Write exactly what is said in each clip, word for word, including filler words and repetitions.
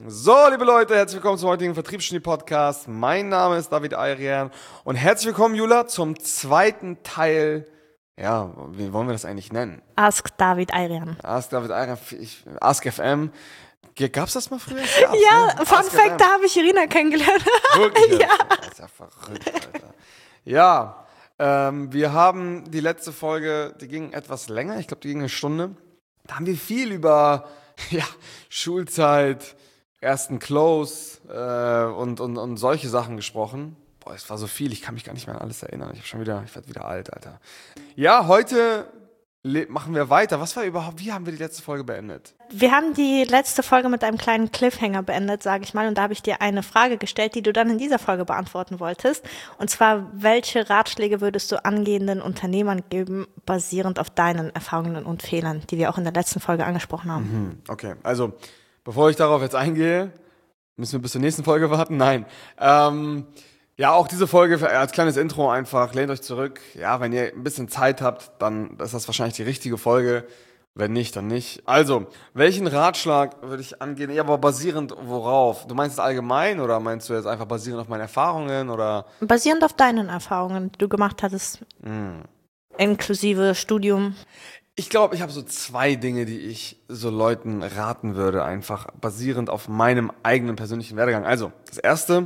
So, liebe Leute, herzlich willkommen zum heutigen Vertriebsgenie-Podcast. Mein Name ist David Ayrian und herzlich willkommen, Jula, zum zweiten Teil, ja, wie wollen wir das eigentlich nennen? Ask David Ayrian. Ask David Ayrian, ich, Ask F M. Gab's das mal früher? Gab's, ja, ne? Fun Fact, da habe ich Irina kennengelernt. Wirklich? Ja. Das ist ja verrückt, Alter. Ja, ähm, wir haben die letzte Folge, die ging etwas länger, ich glaube, die ging eine Stunde. Da haben wir viel über ja, Schulzeit, ersten Close äh, und, und, und solche Sachen gesprochen. Boah, es war so viel, ich kann mich gar nicht mehr an alles erinnern. Ich habe schon wieder, ich werde wieder alt, Alter. Ja, heute le- machen wir weiter. Was war überhaupt, wie haben wir die letzte Folge beendet? Wir haben die letzte Folge mit einem kleinen Cliffhanger beendet, sage ich mal. Und da habe ich dir eine Frage gestellt, die du dann in dieser Folge beantworten wolltest. Und zwar, welche Ratschläge würdest du angehenden Unternehmern geben, basierend auf deinen Erfahrungen und Fehlern, die wir auch in der letzten Folge angesprochen haben? Mhm, okay, also bevor ich darauf jetzt eingehe, müssen wir bis zur nächsten Folge warten? Nein. Ähm, ja, auch diese Folge als kleines Intro einfach, lehnt euch zurück. Ja, wenn ihr ein bisschen Zeit habt, dann ist das wahrscheinlich die richtige Folge. Wenn nicht, dann nicht. Also, welchen Ratschlag würde ich angehen? Ja, aber basierend worauf? Du meinst es allgemein oder meinst du jetzt einfach basierend auf meinen Erfahrungen oder? Basierend auf deinen Erfahrungen, die du gemacht hattest, mm. inklusive Studium. Ich glaube, ich habe so zwei Dinge, die ich so Leuten raten würde, einfach basierend auf meinem eigenen persönlichen Werdegang. Also, das erste,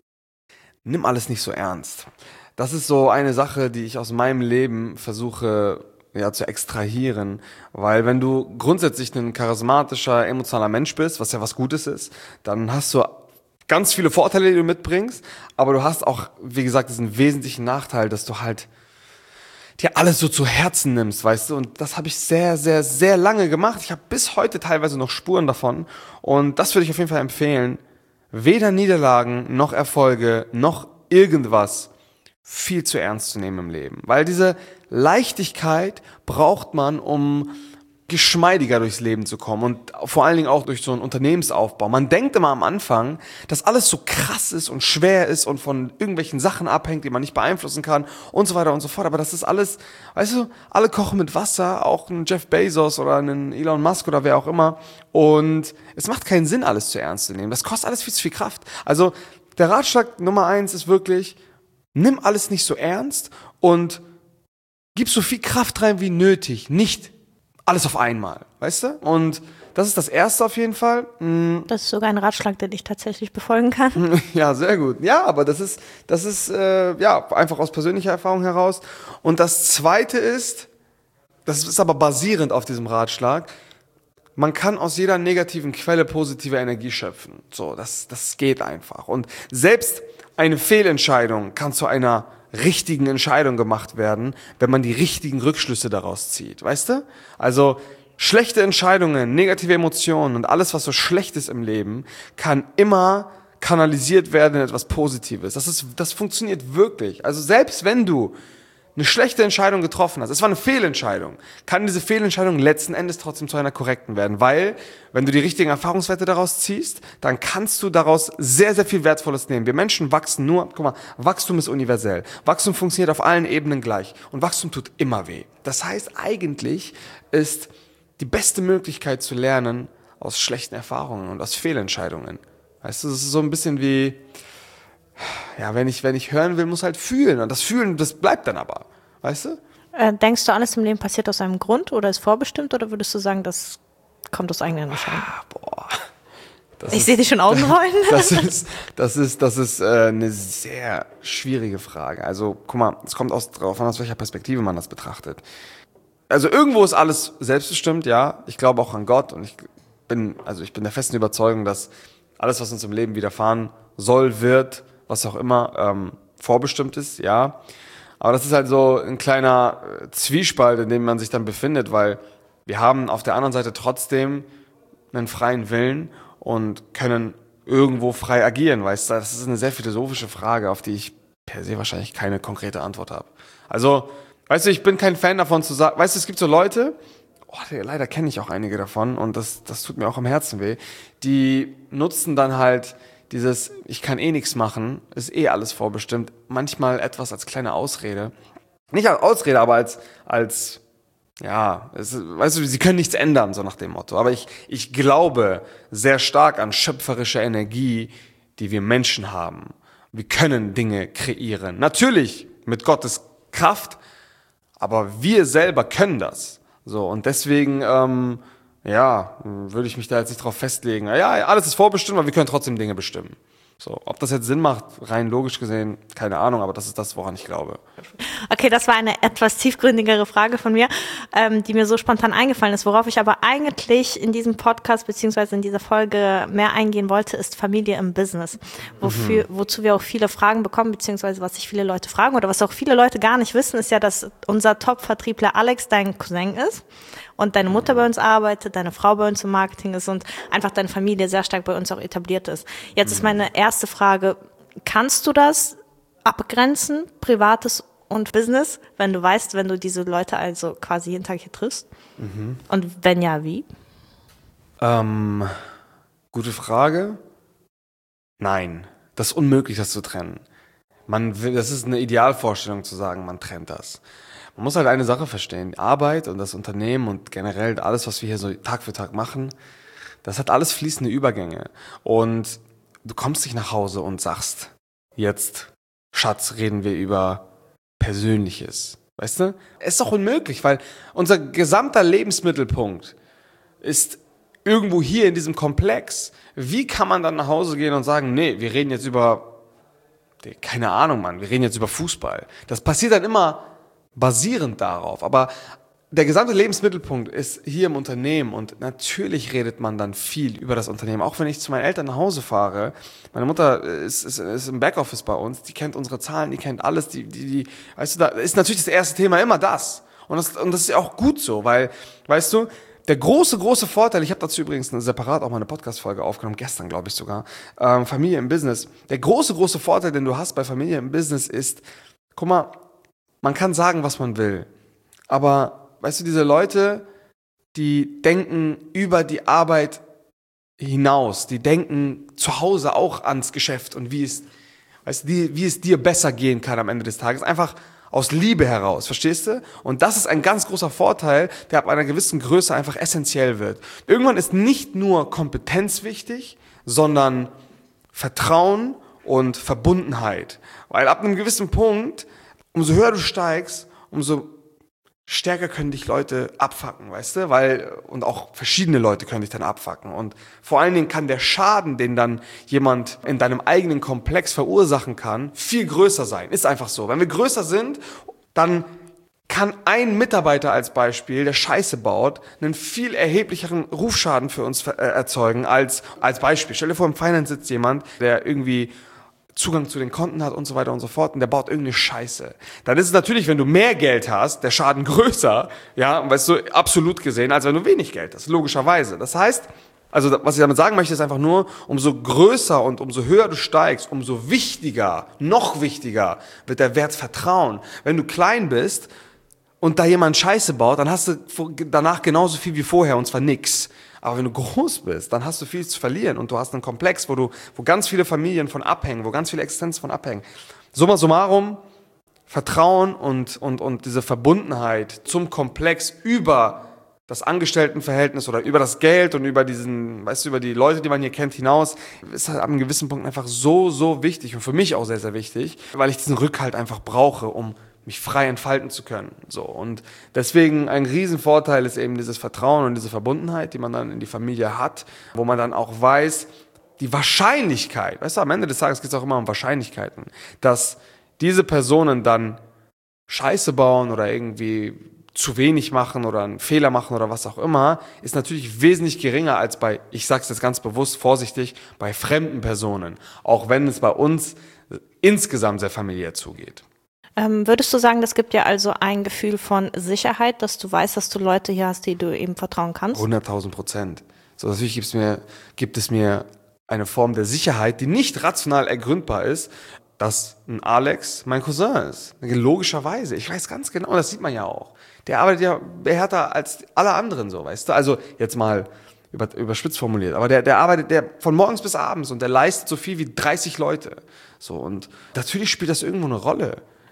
nimm alles nicht so ernst. Das ist so eine Sache, die ich aus meinem Leben versuche ja, zu extrahieren, weil wenn du grundsätzlich ein charismatischer, emotionaler Mensch bist, was ja was Gutes ist, dann hast du ganz viele Vorteile, die du mitbringst, aber du hast auch, wie gesagt, diesen wesentlichen Nachteil, dass du halt dir alles so zu Herzen nimmst, weißt du, und das habe ich sehr, sehr, sehr lange gemacht. Ich habe bis heute teilweise noch Spuren davon und das würde ich auf jeden Fall empfehlen, weder Niederlagen noch Erfolge noch irgendwas viel zu ernst zu nehmen im Leben, weil diese Leichtigkeit braucht man, um geschmeidiger durchs Leben zu kommen und vor allen Dingen auch durch so einen Unternehmensaufbau. Man denkt immer am Anfang, dass alles so krass ist und schwer ist und von irgendwelchen Sachen abhängt, die man nicht beeinflussen kann und so weiter und so fort. Aber das ist alles, weißt du, alle kochen mit Wasser, auch ein Jeff Bezos oder ein Elon Musk oder wer auch immer. Und es macht keinen Sinn, alles zu ernst zu nehmen. Das kostet alles viel zu viel Kraft. Also der Ratschlag Nummer eins ist wirklich, nimm alles nicht so ernst und gib so viel Kraft rein wie nötig, nicht alles auf einmal, weißt du? Und das ist das Erste auf jeden Fall. Das ist sogar ein Ratschlag, den ich tatsächlich befolgen kann. Ja, sehr gut. Ja, aber das ist, das ist äh, ja einfach aus persönlicher Erfahrung heraus. Und das Zweite ist, das ist aber basierend auf diesem Ratschlag, man kann aus jeder negativen Quelle positive Energie schöpfen. So, das, das geht einfach. Und selbst eine Fehlentscheidung kann zu einer richtigen Entscheidung gemacht werden, wenn man die richtigen Rückschlüsse daraus zieht, weißt du? Also schlechte Entscheidungen, negative Emotionen und alles, was so schlecht ist im Leben, kann immer kanalisiert werden in etwas Positives. Das ist, das funktioniert wirklich. Also selbst wenn du eine schlechte Entscheidung getroffen hast, es war eine Fehlentscheidung, kann diese Fehlentscheidung letzten Endes trotzdem zu einer korrekten werden, weil wenn du die richtigen Erfahrungswerte daraus ziehst, dann kannst du daraus sehr, sehr viel Wertvolles nehmen. Wir Menschen wachsen nur, guck mal, Wachstum ist universell. Wachstum funktioniert auf allen Ebenen gleich und Wachstum tut immer weh. Das heißt, eigentlich ist die beste Möglichkeit zu lernen aus schlechten Erfahrungen und aus Fehlentscheidungen. Weißt du, das ist so ein bisschen wie, ja, wenn ich, wenn ich hören will, muss halt fühlen. Und das Fühlen, das bleibt dann aber. Weißt du? Äh, denkst du, alles im Leben passiert aus einem Grund oder ist vorbestimmt? Oder würdest du sagen, das kommt aus eigener Entscheidung? Ah, boah. Das ich ist, sehe dich schon Augen rollen. Das ist, das ist, das ist äh, eine sehr schwierige Frage. Also, guck mal, es kommt aus, drauf an, aus welcher Perspektive man das betrachtet. Also, irgendwo ist alles selbstbestimmt, ja. Ich glaube auch an Gott und ich bin, also ich bin der festen Überzeugung, dass alles, was uns im Leben widerfahren soll, wird, was auch immer, ähm, vorbestimmt ist, ja. Aber das ist halt so ein kleiner Zwiespalt, in dem man sich dann befindet, weil wir haben auf der anderen Seite trotzdem einen freien Willen und können irgendwo frei agieren, weißt du. Das ist eine sehr philosophische Frage, auf die ich per se wahrscheinlich keine konkrete Antwort habe. Also, weißt du, ich bin kein Fan davon zu sagen, weißt du, es gibt so Leute, oh, leider kenne ich auch einige davon und das, das tut mir auch am Herzen weh, die nutzen dann halt dieses, ich kann eh nichts machen, ist eh alles vorbestimmt, manchmal etwas als kleine Ausrede. Nicht als Ausrede, aber als, als ja, es, weißt du, sie können nichts ändern, so nach dem Motto. Aber ich, ich glaube sehr stark an schöpferische Energie, die wir Menschen haben. Wir können Dinge kreieren. Natürlich mit Gottes Kraft, aber wir selber können das. So, und deswegen, ähm, ja, würde ich mich da jetzt nicht drauf festlegen. Ja, alles ist vorbestimmt, aber wir können trotzdem Dinge bestimmen. So, ob das jetzt Sinn macht, rein logisch gesehen, keine Ahnung, aber das ist das, woran ich glaube. Okay, das war eine etwas tiefgründigere Frage von mir, ähm, die mir so spontan eingefallen ist. Worauf ich aber eigentlich in diesem Podcast beziehungsweise in dieser Folge mehr eingehen wollte, ist Familie im Business. Wofür, mhm. Wozu wir auch viele Fragen bekommen, beziehungsweise was sich viele Leute fragen oder was auch viele Leute gar nicht wissen, ist ja, dass unser Top-Vertriebler Alex dein Cousin ist. Und deine Mutter bei uns arbeitet, deine Frau bei uns im Marketing ist und einfach deine Familie sehr stark bei uns auch etabliert ist. Jetzt ist meine erste Frage, kannst du das abgrenzen, Privates und Business, wenn du weißt, wenn du diese Leute also quasi jeden Tag hier triffst? Mhm. Und wenn ja, wie? Ähm, gute Frage. Nein, das ist unmöglich, das zu trennen. Man will, das ist eine Idealvorstellung zu sagen, man trennt das. Man muss halt eine Sache verstehen, die Arbeit und das Unternehmen und generell alles, was wir hier so Tag für Tag machen, das hat alles fließende Übergänge. Und du kommst nicht nach Hause und sagst, jetzt, Schatz, reden wir über Persönliches. Weißt du? Es ist doch unmöglich, weil unser gesamter Lebensmittelpunkt ist irgendwo hier in diesem Komplex. Wie kann man dann nach Hause gehen und sagen, nee, wir reden jetzt über, keine Ahnung, Mann, wir reden jetzt über Fußball. Das passiert dann immer basierend darauf, aber der gesamte Lebensmittelpunkt ist hier im Unternehmen und natürlich redet man dann viel über das Unternehmen. Auch wenn ich zu meinen Eltern nach Hause fahre, meine Mutter ist, ist, ist im Backoffice bei uns, die kennt unsere Zahlen, die kennt alles, die, die, die, weißt du, da ist natürlich das erste Thema immer das. Und das, und das ist ja auch gut so, weil, weißt du, der große, große Vorteil, ich habe dazu übrigens eine, separat auch mal eine Podcast-Folge aufgenommen, gestern glaube ich sogar, ähm, Familie im Business. Der große, große Vorteil, den du hast bei Familie im Business ist, guck mal, man kann sagen, was man will, aber weißt du, diese Leute, die denken über die Arbeit hinaus, die denken zu Hause auch ans Geschäft und wie es, weißt du, wie, wie es dir besser gehen kann am Ende des Tages, einfach aus Liebe heraus, verstehst du? Und das ist ein ganz großer Vorteil, der ab einer gewissen Größe einfach essentiell wird. Irgendwann ist nicht nur Kompetenz wichtig, sondern Vertrauen und Verbundenheit, weil ab einem gewissen Punkt, umso höher du steigst, umso stärker können dich Leute abfacken, weißt du, weil, und auch verschiedene Leute können dich dann abfacken und vor allen Dingen kann der Schaden, den dann jemand in deinem eigenen Komplex verursachen kann, viel größer sein, ist einfach so. Wenn wir größer sind, dann kann ein Mitarbeiter als Beispiel, der Scheiße baut, einen viel erheblicheren Rufschaden für uns erzeugen als, als Beispiel. Stell dir vor, im Finance sitzt jemand, der irgendwie Zugang zu den Konten hat und so weiter und so fort und der baut irgendeine Scheiße. Dann ist es natürlich, wenn du mehr Geld hast, der Schaden größer, ja, weißt du, absolut gesehen, als wenn du wenig Geld hast, logischerweise. Das heißt, also was ich damit sagen möchte, ist einfach nur, umso größer und umso höher du steigst, umso wichtiger, noch wichtiger wird der Wert Vertrauen. Wenn du klein bist und da jemand Scheiße baut, dann hast du danach genauso viel wie vorher und zwar nix. Aber wenn du groß bist, dann hast du viel zu verlieren und du hast einen Komplex, wo du, wo ganz viele Familien von abhängen, wo ganz viele Existenzen von abhängen. Summa summarum, Vertrauen und, und, und diese Verbundenheit zum Komplex über das Angestelltenverhältnis oder über das Geld und über diesen, weißt du, über die Leute, die man hier kennt, hinaus, ist halt an einem gewissen Punkt einfach so, so wichtig und für mich auch sehr, sehr wichtig, weil ich diesen Rückhalt einfach brauche, um mich frei entfalten zu können. So. Und deswegen ein Riesenvorteil ist eben dieses Vertrauen und diese Verbundenheit, die man dann in die Familie hat, wo man dann auch weiß, die Wahrscheinlichkeit, weißt du, am Ende des Tages geht es auch immer um Wahrscheinlichkeiten, dass diese Personen dann Scheiße bauen oder irgendwie zu wenig machen oder einen Fehler machen oder was auch immer, ist natürlich wesentlich geringer als bei, ich sage es jetzt ganz bewusst, vorsichtig, bei fremden Personen, auch wenn es bei uns insgesamt sehr familiär zugeht. Ähm, würdest du sagen, das gibt dir also ein Gefühl von Sicherheit, dass du weißt, dass du Leute hier hast, die du eben vertrauen kannst? hunderttausend Prozent. So, natürlich gibt's mir, gibt es mir eine Form der Sicherheit, die nicht rational ergründbar ist, dass ein Alex mein Cousin ist. Logischerweise. Ich weiß ganz genau, das sieht man ja auch. Der arbeitet ja härter als alle anderen, so, weißt du? Also jetzt mal über, überspitzt formuliert. Aber der, der arbeitet der von morgens bis abends und der leistet so viel wie dreißig Leute. So, und natürlich spielt das irgendwo eine Rolle.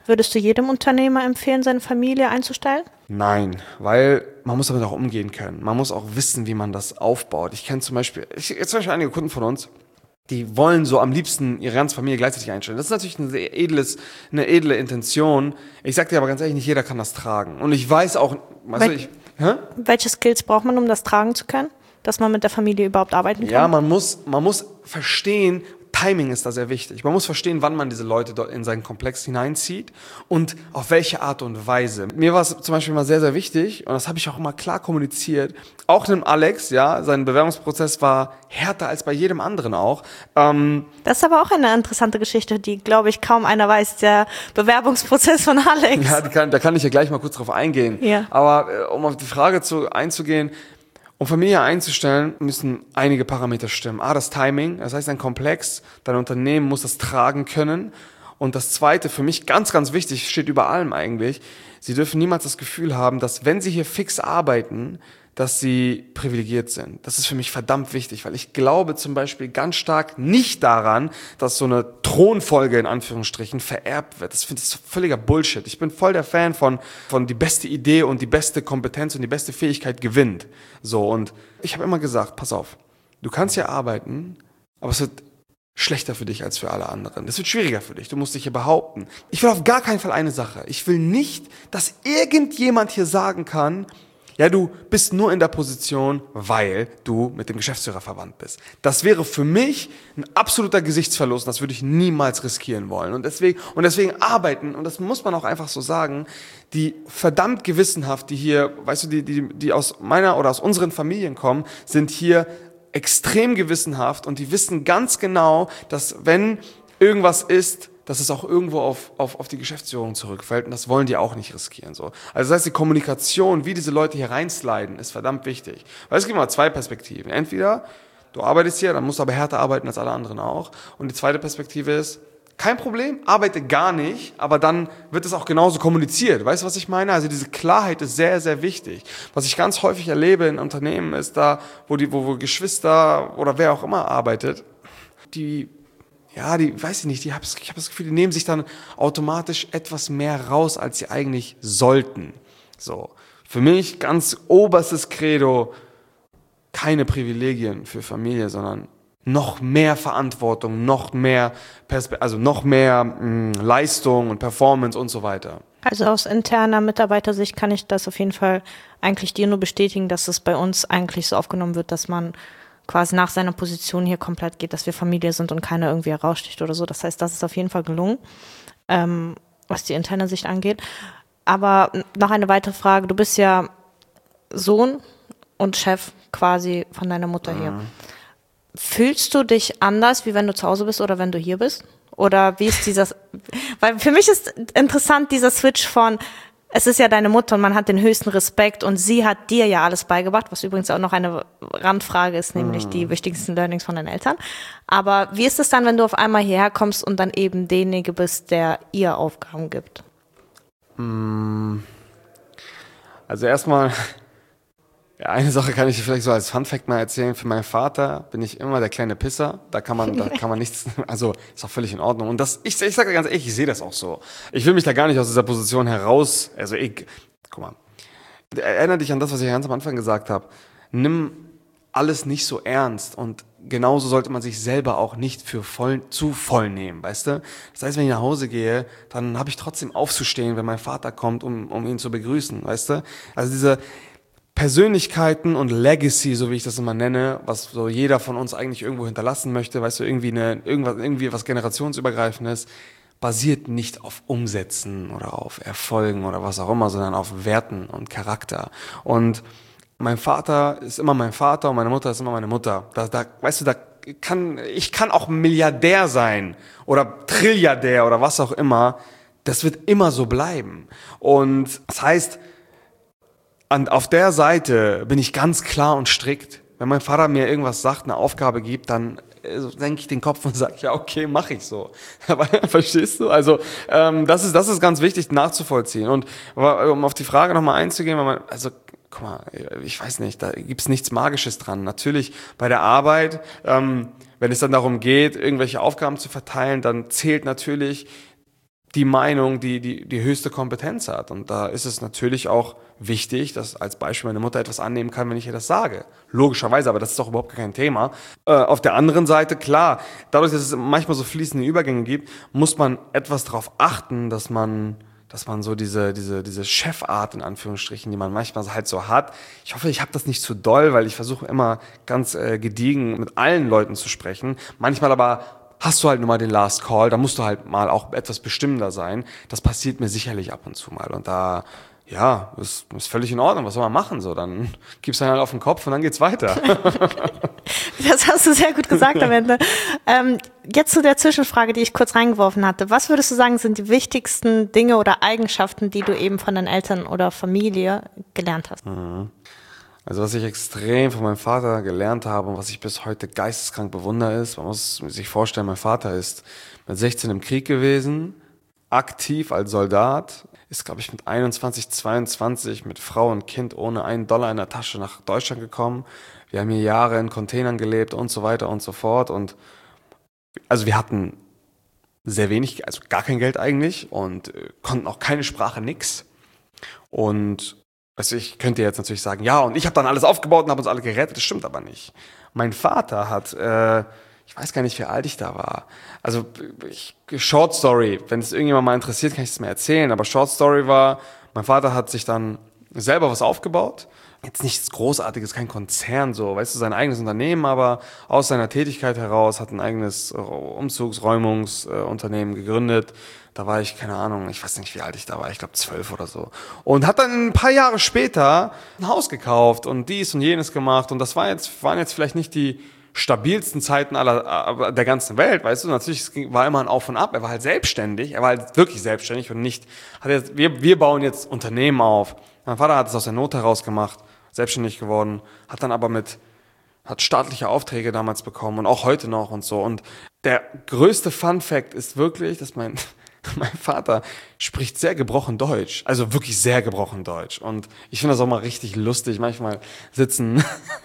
Würdest du jedem Unternehmer empfehlen, seine Familie einzustellen? Nein, weil man muss damit auch umgehen können. Man muss auch wissen, wie man das aufbaut. Ich kenne zum Beispiel, ich, jetzt zum Beispiel einige Kunden von uns, die wollen so am liebsten ihre ganze Familie gleichzeitig einstellen. Das ist natürlich ein sehr edles, eine edle Intention. Ich sag dir aber ganz ehrlich, nicht jeder kann das tragen. Und ich weiß auch, weißt du, ich, hä? Welche Skills braucht man, um das tragen zu können? Dass man mit der Familie überhaupt arbeiten kann? Ja, man muss, man muss verstehen, Timing ist da sehr wichtig. Man muss verstehen, wann man diese Leute dort in seinen Komplex hineinzieht und auf welche Art und Weise. Mir war es zum Beispiel immer sehr, sehr wichtig, und das habe ich auch immer klar kommuniziert, auch einem Alex, ja, sein Bewerbungsprozess war härter als bei jedem anderen auch. Ähm, das ist aber auch eine interessante Geschichte, die, glaube ich, kaum einer weiß, der Bewerbungsprozess von Alex. Ja, die kann, da kann ich ja gleich mal kurz drauf eingehen. Ja. Aber äh, um auf die Frage zu, einzugehen, um Familie einzustellen, müssen einige Parameter stimmen. A, das Timing, das heißt ein Komplex, dein Unternehmen muss das tragen können. Und das Zweite, für mich ganz, ganz wichtig, steht über allem eigentlich, sie dürfen niemals das Gefühl haben, dass wenn sie hier fix arbeiten, dass sie privilegiert sind. Das ist für mich verdammt wichtig, weil ich glaube zum Beispiel ganz stark nicht daran, dass so eine Thronfolge in Anführungsstrichen vererbt wird. Das finde ich völliger Bullshit. Ich bin voll der Fan von, von die beste Idee und die beste Kompetenz und die beste Fähigkeit gewinnt. So, und ich habe immer gesagt, pass auf, du kannst ja arbeiten, aber es wird schlechter für dich als für alle anderen. Das wird schwieriger für dich. Du musst dich hier behaupten. Ich will auf gar keinen Fall eine Sache. Ich will nicht, dass irgendjemand hier sagen kann, ja, du bist nur in der Position, weil du mit dem Geschäftsführer verwandt bist. Das wäre für mich ein absoluter Gesichtsverlust. Das würde ich niemals riskieren wollen. Und deswegen, und deswegen arbeiten, und das muss man auch einfach so sagen, die verdammt gewissenhaft, die hier, weißt du, die, die, die aus meiner oder aus unseren Familien kommen, sind hier extrem gewissenhaft, und die wissen ganz genau, dass wenn irgendwas ist, dass es auch irgendwo auf, auf, auf die Geschäftsführung zurückfällt, und das wollen die auch nicht riskieren. So. Also das heißt, die Kommunikation, wie diese Leute hier reinsliden, ist verdammt wichtig. Weil es gibt immer zwei Perspektiven. Entweder du arbeitest hier, dann musst du aber härter arbeiten als alle anderen auch. Und die zweite Perspektive ist, kein Problem, arbeite gar nicht, aber dann wird es auch genauso kommuniziert. Weißt du, was ich meine? Also diese Klarheit ist sehr, sehr wichtig. Was ich ganz häufig erlebe in Unternehmen ist da, wo die, wo, wo Geschwister oder wer auch immer arbeitet, die Ja, die, weiß ich nicht, die, ich habe das Gefühl, die nehmen sich dann automatisch etwas mehr raus, als sie eigentlich sollten. So, für mich ganz oberstes Credo, keine Privilegien für Familie, sondern noch mehr Verantwortung, noch mehr Perspe- also noch mehr mh, Leistung und Performance und so weiter. Also aus interner Mitarbeitersicht kann ich das auf jeden Fall eigentlich dir nur bestätigen, dass es bei uns eigentlich so aufgenommen wird, dass man quasi nach seiner Position hier komplett geht, dass wir Familie sind und keiner irgendwie heraussticht oder so. Das heißt, das ist auf jeden Fall gelungen, ähm, was die interne Sicht angeht. Aber noch eine weitere Frage. Du bist ja Sohn und Chef quasi von deiner Mutter hier. Mhm. Fühlst du dich anders, wie wenn du zu Hause bist oder wenn du hier bist? Oder wie ist dieses, weil für mich ist interessant dieser Switch von, es ist ja deine Mutter und man hat den höchsten Respekt und sie hat dir ja alles beigebracht, was übrigens auch noch eine Randfrage ist, nämlich mm. die wichtigsten Learnings von deinen Eltern. Aber wie ist es dann, wenn du auf einmal hierher kommst und dann eben derjenige bist, der ihr Aufgaben gibt? Also erstmal, ja, eine Sache kann ich dir vielleicht so als Funfact mal erzählen. Für meinen Vater bin ich immer der kleine Pisser. Da kann man, da kann man nichts, also ist auch völlig in Ordnung. Und das, ich, ich sage ganz ehrlich, ich sehe das auch so. Ich will mich da gar nicht aus dieser Position heraus, also ich, guck mal, erinnere dich an das, was ich ganz am Anfang gesagt habe. Nimm alles nicht so ernst, und genauso sollte man sich selber auch nicht für voll, zu voll nehmen, weißt du? Das heißt, wenn ich nach Hause gehe, dann habe ich trotzdem aufzustehen, wenn mein Vater kommt, um, um ihn zu begrüßen, weißt du? Also diese Persönlichkeiten und Legacy, so wie ich das immer nenne, was so jeder von uns eigentlich irgendwo hinterlassen möchte, weißt du, irgendwie eine, irgendwas, irgendwie was generationsübergreifendes, basiert nicht auf Umsätzen oder auf Erfolgen oder was auch immer, sondern auf Werten und Charakter. Und mein Vater ist immer mein Vater und meine Mutter ist immer meine Mutter. Da, da, weißt du, da kann, ich kann auch Milliardär sein oder Trilliardär oder was auch immer. Das wird immer so bleiben. Und das heißt, an, auf der Seite bin ich ganz klar und strikt. Wenn mein Vater mir irgendwas sagt, eine Aufgabe gibt, dann äh, senke ich den Kopf und sage, ja, okay, mache ich so. Verstehst du? Also ähm, das ist das ist ganz wichtig nachzuvollziehen. Und um auf die Frage nochmal einzugehen, wenn man, also guck mal, ich weiß nicht, da gibt's nichts Magisches dran. Natürlich bei der Arbeit, ähm, wenn es dann darum geht, irgendwelche Aufgaben zu verteilen, dann zählt natürlich die Meinung, die, die die höchste Kompetenz hat. Und da ist es natürlich auch wichtig, dass als Beispiel meine Mutter etwas annehmen kann, wenn ich ihr das sage. Logischerweise, aber das ist doch überhaupt kein Thema. Äh, auf der anderen Seite, klar, dadurch, dass es manchmal so fließende Übergänge gibt, muss man etwas darauf achten, dass man dass man so diese diese diese Chefart in Anführungsstrichen, die man manchmal halt so hat. Ich hoffe, ich habe das nicht zu doll, weil ich versuche immer ganz äh, gediegen mit allen Leuten zu sprechen. Manchmal aber hast du halt nur mal den Last Call, da musst du halt mal auch etwas bestimmender sein. Das passiert mir sicherlich ab und zu mal. Und da, ja, ist, ist völlig in Ordnung. Was soll man machen? So, dann gibst du halt auf den Kopf und dann geht's weiter. Das hast du sehr gut gesagt am Ende. Ähm, jetzt zu der Zwischenfrage, die ich kurz reingeworfen hatte. Was würdest du sagen, sind die wichtigsten Dinge oder Eigenschaften, die du eben von deinen Eltern oder Familie gelernt hast? Mhm. Also was ich extrem von meinem Vater gelernt habe und was ich bis heute geisteskrank bewundere ist, man muss sich vorstellen, mein Vater ist mit sechzehn im Krieg gewesen, aktiv als Soldat, ist glaube ich mit einundzwanzig, zweiundzwanzig mit Frau und Kind ohne einen Dollar in der Tasche nach Deutschland gekommen. Wir haben hier Jahre in Containern gelebt und so weiter und so fort. Und also wir hatten sehr wenig, also gar kein Geld eigentlich und äh, konnten auch keine Sprache, nix. Und also ich könnte jetzt natürlich sagen, ja, und ich habe dann alles aufgebaut und habe uns alle gerettet. Das stimmt aber nicht. Mein Vater hat, äh, ich weiß gar nicht, wie alt ich da war. Also ich, Short Story, wenn es irgendjemand mal interessiert, kann ich es mir erzählen. Aber Short Story war, mein Vater hat sich dann selber was aufgebaut. Jetzt nichts Großartiges, kein Konzern so, weißt du, sein eigenes Unternehmen, aber aus seiner Tätigkeit heraus hat ein eigenes Umzugsräumungsunternehmen gegründet. Da war ich, keine Ahnung, ich weiß nicht, wie alt ich da war, ich glaube zwölf oder so. Und hat dann ein paar Jahre später ein Haus gekauft und dies und jenes gemacht. Und das war jetzt, waren jetzt vielleicht nicht die stabilsten Zeiten aller der ganzen Welt, weißt du, natürlich es ging, war immer ein Auf und Ab, er war halt selbstständig, er war halt wirklich selbstständig und nicht, hat jetzt, wir, wir bauen jetzt Unternehmen auf. Mein Vater hat es aus der Not heraus gemacht, selbstständig geworden, hat dann aber mit, hat staatliche Aufträge damals bekommen und auch heute noch und so. Und der größte Fun-Fact ist wirklich, dass mein, mein Vater spricht sehr gebrochen Deutsch, also wirklich sehr gebrochen Deutsch. Und ich finde das auch mal richtig lustig, manchmal sitzen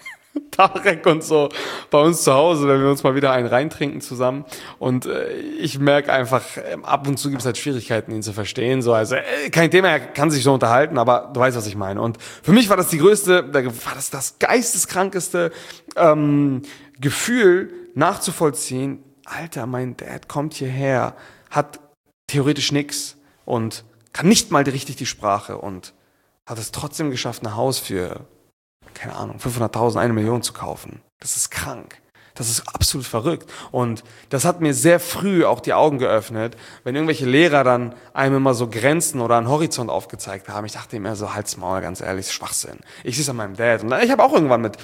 Tarek und so bei uns zu Hause, wenn wir uns mal wieder einen reintrinken zusammen und äh, ich merke einfach, äh, ab und zu gibt es halt Schwierigkeiten, ihn zu verstehen, so, also äh, kein Thema, er kann sich so unterhalten, aber du weißt, was ich meine. Und für mich war das die größte, da war das das geisteskrankeste ähm, Gefühl nachzuvollziehen, Alter, mein Dad kommt hierher, hat theoretisch nix und kann nicht mal richtig die Sprache und hat es trotzdem geschafft, ein Haus für keine Ahnung, fünfhunderttausend, eine Million zu kaufen. Das ist krank. Das ist absolut verrückt. Und das hat mir sehr früh auch die Augen geöffnet, wenn irgendwelche Lehrer dann einem immer so Grenzen oder einen Horizont aufgezeigt haben. Ich dachte immer so, halt's Maul, ganz ehrlich, Schwachsinn. Ich sehe es an meinem Dad. Und ich habe auch irgendwann mit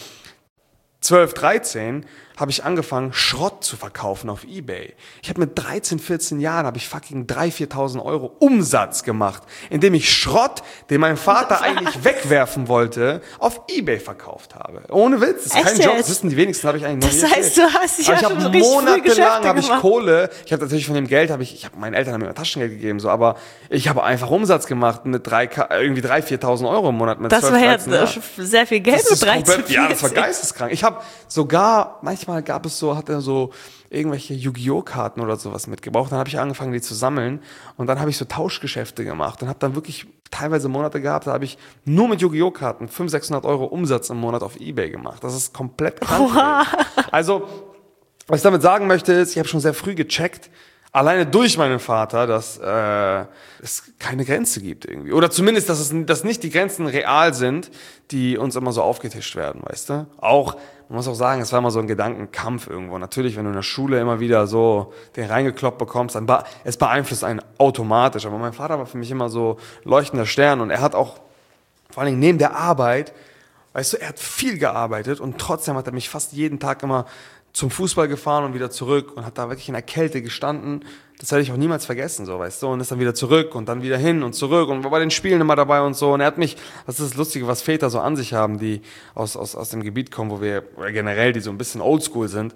zwölf, dreizehn habe ich angefangen, Schrott zu verkaufen auf eBay. Ich habe mit dreizehn, vierzehn Jahren habe ich fucking dreitausend, viertausend Euro Umsatz gemacht, indem ich Schrott, den mein Vater eigentlich wegwerfen wollte, auf eBay verkauft habe. Ohne Witz, das ist kein Job, das wissen die wenigsten, habe ich eigentlich noch das nie heißt, du hast dich ja ich schon habe richtig monatelang habe ich gemacht. Kohle, ich habe natürlich von dem Geld, habe ich, ich habe meinen Eltern haben mir Taschengeld gegeben, so, aber ich habe einfach Umsatz gemacht mit drei, irgendwie dreitausend, viertausend Euro im Monat mit das zwölf, war ja dreizehn Jahren. sehr viel Geld mit dreizehn, Ja, das war geisteskrank. Ich habe sogar, manchmal gab es so, hat er so irgendwelche Yu-Gi-Oh! Karten oder sowas mitgebraucht. Dann habe ich angefangen, die zu sammeln und dann habe ich so Tauschgeschäfte gemacht und habe dann wirklich teilweise Monate gehabt, da habe ich nur mit Yu-Gi-Oh! Karten fünfhundert, sechshundert Euro Umsatz im Monat auf eBay gemacht. Das ist komplett krank. Wow. Also, was ich damit sagen möchte, ist, ich habe schon sehr früh gecheckt, alleine durch meinen Vater, dass äh, es keine Grenze gibt irgendwie. Oder zumindest, dass es dass nicht die Grenzen real sind, die uns immer so aufgetischt werden, weißt du? Auch, man muss auch sagen, es war immer so ein Gedankenkampf irgendwo. Natürlich, wenn du in der Schule immer wieder so den reingekloppt bekommst, dann be- es beeinflusst einen automatisch. Aber mein Vater war für mich immer so leuchtender Stern und er hat auch, vor allen Dingen neben der Arbeit, weißt du, er hat viel gearbeitet und trotzdem hat er mich fast jeden Tag immer zum Fußball gefahren und wieder zurück und hat da wirklich in der Kälte gestanden. Das werde ich auch niemals vergessen, so, weißt du, und ist dann wieder zurück und dann wieder hin und zurück und war bei den Spielen immer dabei und so. Und er hat mich, das ist das Lustige, was Väter so an sich haben, die aus, aus, aus dem Gebiet kommen, wo wir, oder generell, die so ein bisschen oldschool sind.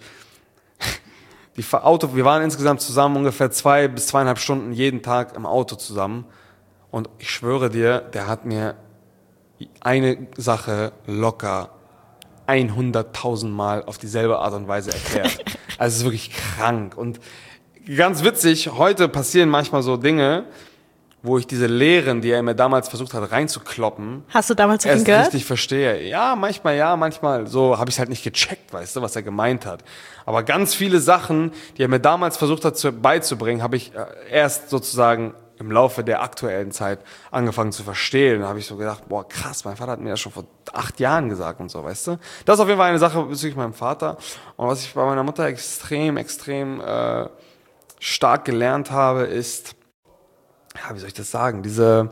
Die Auto, wir waren insgesamt zusammen ungefähr zwei bis zweieinhalb Stunden jeden Tag im Auto zusammen. Und ich schwöre dir, der hat mir eine Sache locker hunderttausend Mal auf dieselbe Art und Weise erklärt. Also es ist wirklich krank. Und ganz witzig, heute passieren manchmal so Dinge, wo ich diese Lehren, die er mir damals versucht hat reinzukloppen, Hast du damals auf ihn erst gehört? richtig verstehe. Ja, manchmal ja, manchmal so habe ich es halt nicht gecheckt, weißt du, was er gemeint hat. Aber ganz viele Sachen, die er mir damals versucht hat zu, beizubringen, habe ich äh, erst sozusagen im Laufe der aktuellen Zeit angefangen zu verstehen. Da habe ich so gedacht, boah krass, mein Vater hat mir das schon vor acht Jahren gesagt und so, weißt du. Das ist auf jeden Fall eine Sache bezüglich meinem Vater. Und was ich bei meiner Mutter extrem, extrem äh, stark gelernt habe, ist, ja, wie soll ich das sagen, diese,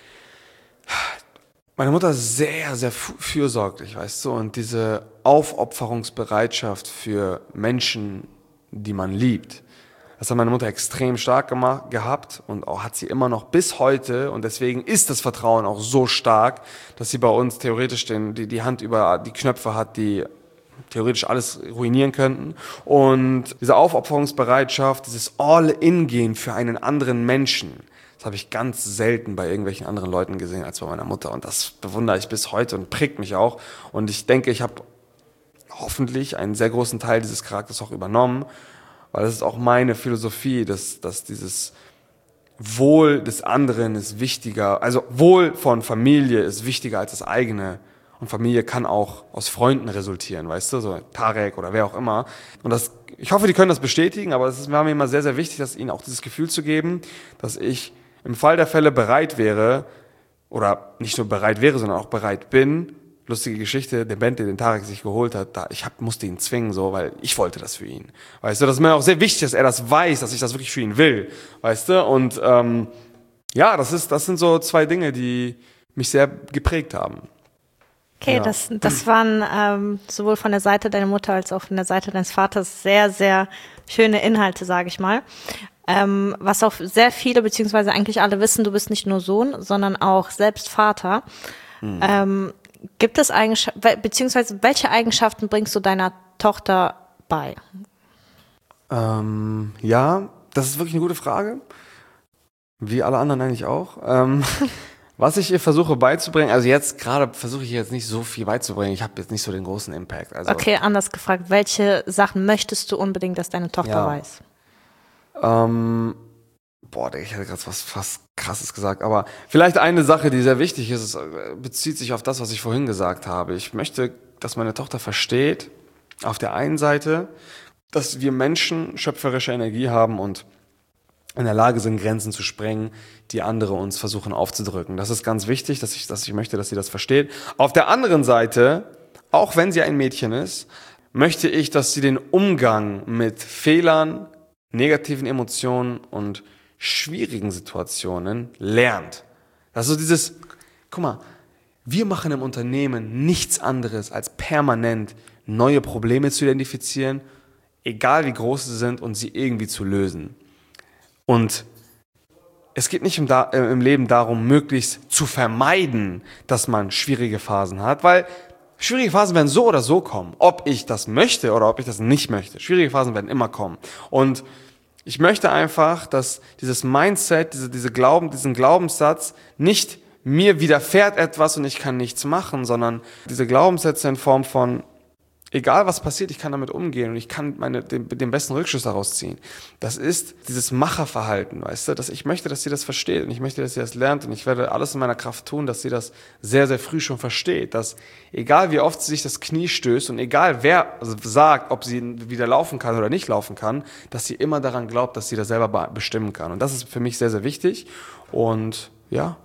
meine Mutter ist sehr, sehr fürsorglich, weißt du, und diese Aufopferungsbereitschaft für Menschen, die man liebt, das hat meine Mutter extrem stark gemacht, gehabt und auch hat sie immer noch bis heute, und deswegen ist das Vertrauen auch so stark, dass sie bei uns theoretisch den, die, die Hand über die Knöpfe hat, die theoretisch alles ruinieren könnten. Und diese Aufopferungsbereitschaft, dieses All-in-Gehen für einen anderen Menschen, das habe ich ganz selten bei irgendwelchen anderen Leuten gesehen als bei meiner Mutter. Und das bewundere ich bis heute und prägt mich auch. Und ich denke, ich habe hoffentlich einen sehr großen Teil dieses Charakters auch übernommen, weil das ist auch meine Philosophie, dass, dass dieses Wohl des anderen ist wichtiger, also Wohl von Familie ist wichtiger als das eigene. Und Familie kann auch aus Freunden resultieren, weißt du, so Tarek oder wer auch immer. Und das, ich hoffe, die können das bestätigen, aber es war mir immer sehr, sehr wichtig, dass ihnen auch dieses Gefühl zu geben, dass ich im Fall der Fälle bereit wäre, oder nicht nur bereit wäre, sondern auch bereit bin. Lustige Geschichte, der Band, den Tarek sich geholt hat, da, ich hab, musste ihn zwingen, so, weil ich wollte das für ihn. Weißt du, das ist mir auch sehr wichtig, dass er das weiß, dass ich das wirklich für ihn will. Weißt du, und ähm, ja, das ist, das sind so zwei Dinge, die mich sehr geprägt haben. Okay, Ja. das, das waren ähm, sowohl von der Seite deiner Mutter als auch von der Seite deines Vaters sehr, sehr schöne Inhalte, sage ich mal. Ähm, was auch sehr viele, beziehungsweise eigentlich alle wissen, du bist nicht nur Sohn, sondern auch selbst Vater. Mhm. Ähm, gibt es Eigenschaften, beziehungsweise welche Eigenschaften bringst du deiner Tochter bei? Ähm, ja, das ist wirklich eine gute Frage. Wie alle anderen eigentlich auch. Ähm, was ich ihr versuche beizubringen, also jetzt gerade versuche ich ihr jetzt nicht so viel beizubringen. Ich habe jetzt nicht so den großen Impact. Also, okay, anders gefragt. Welche Sachen möchtest du unbedingt, dass deine Tochter ja. weiß? Ähm, boah, ich hätte gerade was fast Krasses gesagt, aber vielleicht eine Sache, die sehr wichtig ist, es bezieht sich auf das, was ich vorhin gesagt habe. Ich möchte, dass meine Tochter versteht, auf der einen Seite, dass wir Menschen schöpferische Energie haben und in der Lage sind, Grenzen zu sprengen, die andere uns versuchen aufzudrücken. Das ist ganz wichtig, dass ich, dass ich möchte, dass sie das versteht. Auf der anderen Seite, auch wenn sie ein Mädchen ist, möchte ich, dass sie den Umgang mit Fehlern, negativen Emotionen und schwierigen Situationen lernt. Also dieses, guck mal, wir machen im Unternehmen nichts anderes, als permanent neue Probleme zu identifizieren, egal wie groß sie sind, und sie irgendwie zu lösen. Und es geht nicht im, da- äh, im Leben darum, möglichst zu vermeiden, dass man schwierige Phasen hat, weil schwierige Phasen werden so oder so kommen, ob ich das möchte oder ob ich das nicht möchte. Schwierige Phasen werden immer kommen. Und ich möchte einfach, dass dieses Mindset, diese, diese Glauben, diesen Glaubenssatz nicht mir widerfährt etwas und ich kann nichts machen, sondern diese Glaubenssätze in Form von, egal was passiert, ich kann damit umgehen und ich kann meine, den, den besten Rückschluss daraus ziehen. Das ist dieses Macherverhalten, weißt du, dass ich möchte, dass sie das versteht und ich möchte, dass sie das lernt und ich werde alles in meiner Kraft tun, dass sie das sehr, sehr früh schon versteht, dass egal wie oft sie sich das Knie stößt und egal wer sagt, ob sie wieder laufen kann oder nicht laufen kann, dass sie immer daran glaubt, dass sie das selber bestimmen kann. Und das ist für mich sehr, sehr wichtig und ja.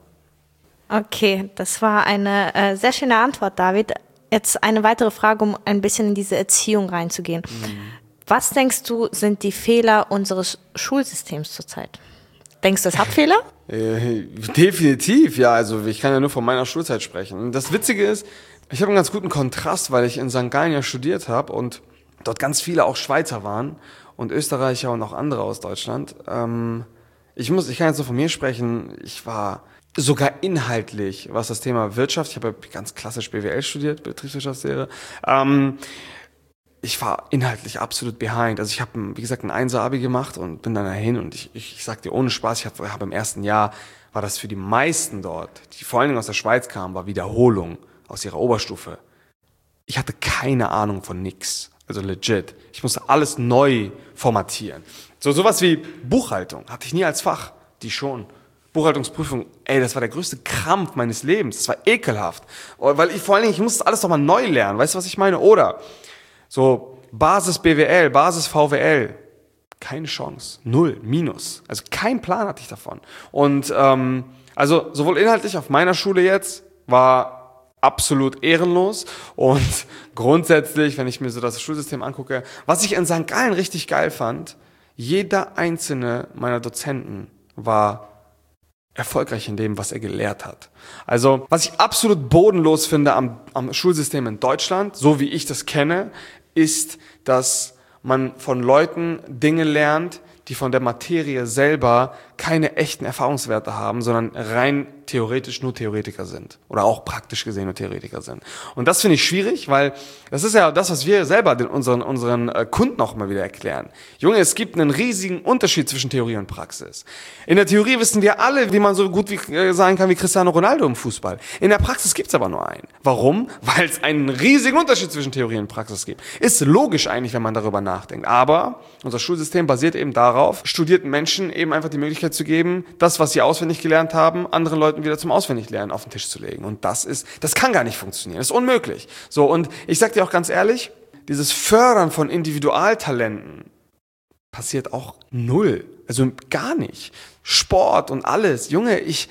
Okay, das war eine äh, sehr schöne Antwort, David. Jetzt eine weitere Frage, um ein bisschen in diese Erziehung reinzugehen. Mhm. Was denkst du, sind die Fehler unseres Schulsystems zurzeit? Denkst du, es hat Fehler? Äh, definitiv, ja. Also ich kann ja nur von meiner Schulzeit sprechen. Und das Witzige ist, ich habe einen ganz guten Kontrast, weil ich in Sankt Gallen ja studiert habe und dort ganz viele auch Schweizer waren und Österreicher und auch andere aus Deutschland. Ähm, ich muss, ich kann jetzt nur von mir sprechen. Ich war sogar inhaltlich, was das Thema Wirtschaft, ich habe ja ganz klassisch B W L studiert, Betriebswirtschaftslehre, ähm, ich war inhaltlich absolut behind. Also ich habe, wie gesagt, ein Einser-Abi gemacht und bin dann dahin und ich, ich, ich sag dir ohne Spaß, ich habe hab im ersten Jahr, war das für die meisten dort, die vor allen Dingen aus der Schweiz kamen, war Wiederholung aus ihrer Oberstufe. Ich hatte keine Ahnung von nix. Also legit. Ich musste alles neu formatieren. So sowas wie Buchhaltung hatte ich nie als Fach. Die schon. Buchhaltungsprüfung, ey, das war der größte Krampf meines Lebens. Das war ekelhaft. Weil ich vor allen Dingen, ich musste alles nochmal neu lernen. Weißt du, was ich meine? Oder so Basis B W L, Basis V W L. Keine Chance. Null. Minus. Also kein Plan hatte ich davon. Und ähm, also sowohl inhaltlich auf meiner Schule jetzt war absolut ehrenlos und grundsätzlich, wenn ich mir so das Schulsystem angucke, was ich in Sankt Gallen richtig geil fand, jeder einzelne meiner Dozenten war erfolgreich in dem, was er gelehrt hat. Also, was ich absolut bodenlos finde am, am Schulsystem in Deutschland, so wie ich das kenne, ist, dass man von Leuten Dinge lernt, die von der Materie selber keine echten Erfahrungswerte haben, sondern rein theoretisch nur Theoretiker sind. Oder auch praktisch gesehen nur Theoretiker sind. Und das finde ich schwierig, weil das ist ja das, was wir selber den, unseren, unseren Kunden auch immer wieder erklären. Junge, es gibt einen riesigen Unterschied zwischen Theorie und Praxis. In der Theorie wissen wir alle, wie man so gut wie, äh, sagen kann wie Cristiano Ronaldo im Fußball. In der Praxis gibt's aber nur einen. Warum? Weil es einen riesigen Unterschied zwischen Theorie und Praxis gibt. Ist logisch eigentlich, wenn man darüber nachdenkt. Aber unser Schulsystem basiert eben darauf, studierten Menschen eben einfach die Möglichkeit zu geben, das, was sie auswendig gelernt haben, anderen Leuten wieder zum Auswendiglernen auf den Tisch zu legen. Und das ist, das kann gar nicht funktionieren. Das ist unmöglich. So, und ich sag dir auch ganz ehrlich, dieses Fördern von Individualtalenten passiert auch null. Also gar nicht. Sport und alles. Junge, ich,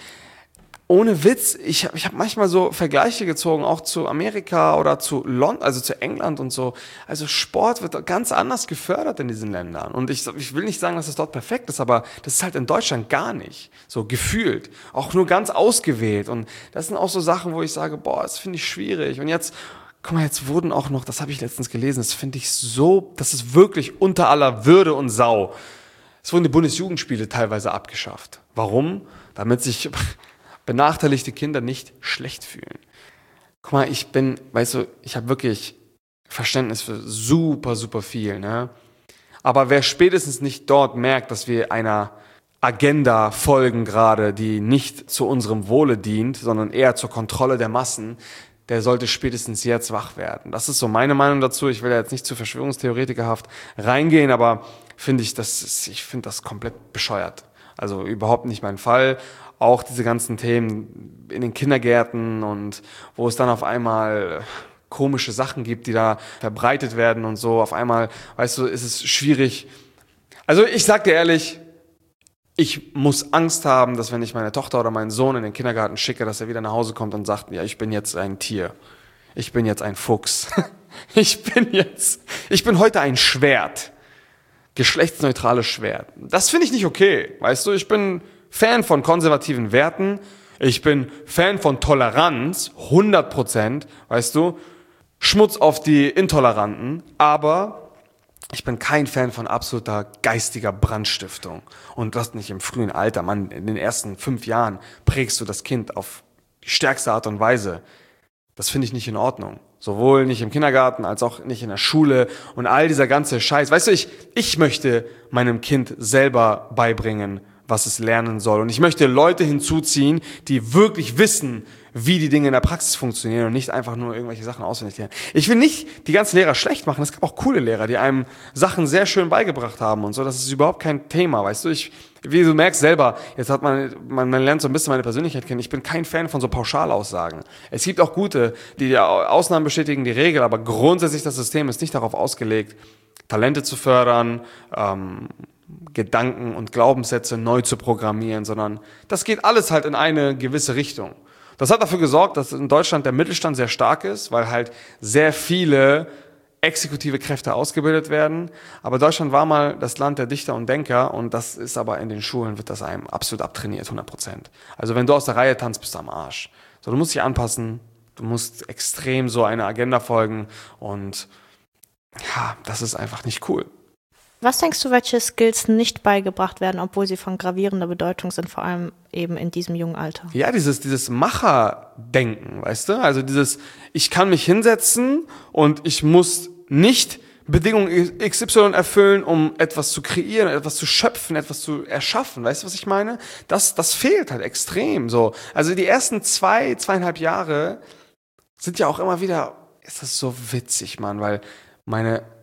ohne Witz, ich, ich habe manchmal so Vergleiche gezogen, auch zu Amerika oder zu London, also zu England und so. Also Sport wird ganz anders gefördert in diesen Ländern. Und ich, ich will nicht sagen, dass es dort perfekt ist, aber das ist halt in Deutschland gar nicht. So gefühlt. Auch nur ganz ausgewählt. Und das sind auch so Sachen, wo ich sage, boah, das finde ich schwierig. Und jetzt, guck mal, jetzt wurden auch noch, das habe ich letztens gelesen, das finde ich so, das ist wirklich unter aller Würde und Sau. Es wurden die Bundesjugendspiele teilweise abgeschafft. Warum? Damit sich benachteiligte Kinder nicht schlecht fühlen. Guck mal, ich bin, weißt du, ich habe wirklich Verständnis für super, super viel, ne? Aber wer spätestens nicht dort merkt, dass wir einer Agenda folgen gerade, die nicht zu unserem Wohle dient, sondern eher zur Kontrolle der Massen, der sollte spätestens jetzt wach werden. Das ist so meine Meinung dazu. Ich will ja jetzt nicht zu verschwörungstheoretikerhaft reingehen, aber finde ich, das ist, ich finde das komplett bescheuert. Also überhaupt nicht mein Fall. Auch diese ganzen Themen in den Kindergärten und wo es dann auf einmal komische Sachen gibt, die da verbreitet werden und so. Auf einmal, weißt du, ist es schwierig. Also ich sag dir ehrlich, ich muss Angst haben, dass wenn ich meine Tochter oder meinen Sohn in den Kindergarten schicke, dass er wieder nach Hause kommt und sagt, ja, ich bin jetzt ein Tier. Ich bin jetzt ein Fuchs. Ich bin jetzt, ich bin heute ein Schwert. Geschlechtsneutrales Schwert. Das finde ich nicht okay. Weißt du, ich bin Fan von konservativen Werten. Ich bin Fan von Toleranz, hundert Prozent, weißt du. Schmutz auf die Intoleranten. Aber ich bin kein Fan von absoluter geistiger Brandstiftung. Und das nicht im frühen Alter. Man, in den ersten fünf Jahren prägst du das Kind auf die stärkste Art und Weise. Das finde ich nicht in Ordnung. Sowohl nicht im Kindergarten als auch nicht in der Schule und all dieser ganze Scheiß. Weißt du, ich, ich möchte meinem Kind selber beibringen, was es lernen soll. Und ich möchte Leute hinzuziehen, die wirklich wissen, wie die Dinge in der Praxis funktionieren und nicht einfach nur irgendwelche Sachen auswendig lernen. Ich will nicht die ganzen Lehrer schlecht machen. Es gab auch coole Lehrer, die einem Sachen sehr schön beigebracht haben und so. Das ist überhaupt kein Thema, weißt du. Ich, wie du merkst selber, jetzt hat man, man, man lernt so ein bisschen meine Persönlichkeit kennen. Ich bin kein Fan von so Pauschalaussagen. Es gibt auch gute, die die Ausnahmen bestätigen die Regel, aber grundsätzlich das System ist nicht darauf ausgelegt, Talente zu fördern, ähm, Gedanken und Glaubenssätze neu zu programmieren, sondern das geht alles halt in eine gewisse Richtung. Das hat dafür gesorgt, dass in Deutschland der Mittelstand sehr stark ist, weil halt sehr viele exekutive Kräfte ausgebildet werden. Aber Deutschland war mal das Land der Dichter und Denker und das ist aber in den Schulen, wird das einem absolut abtrainiert, hundert Prozent. Also wenn du aus der Reihe tanzt, bist du am Arsch. So, du musst dich anpassen, du musst extrem so eine Agenda folgen und ja, das ist einfach nicht cool. Was denkst du, welche Skills nicht beigebracht werden, obwohl sie von gravierender Bedeutung sind, vor allem eben in diesem jungen Alter? Ja, dieses, dieses Macherdenken, weißt du? Also dieses, ich kann mich hinsetzen und ich muss nicht Bedingungen X Y erfüllen, um etwas zu kreieren, etwas zu schöpfen, etwas zu erschaffen. Weißt du, was ich meine? Das, das fehlt halt extrem, so. Also die ersten zwei, zweieinhalb Jahre sind ja auch immer wieder, ist das so witzig, Mann, weil meine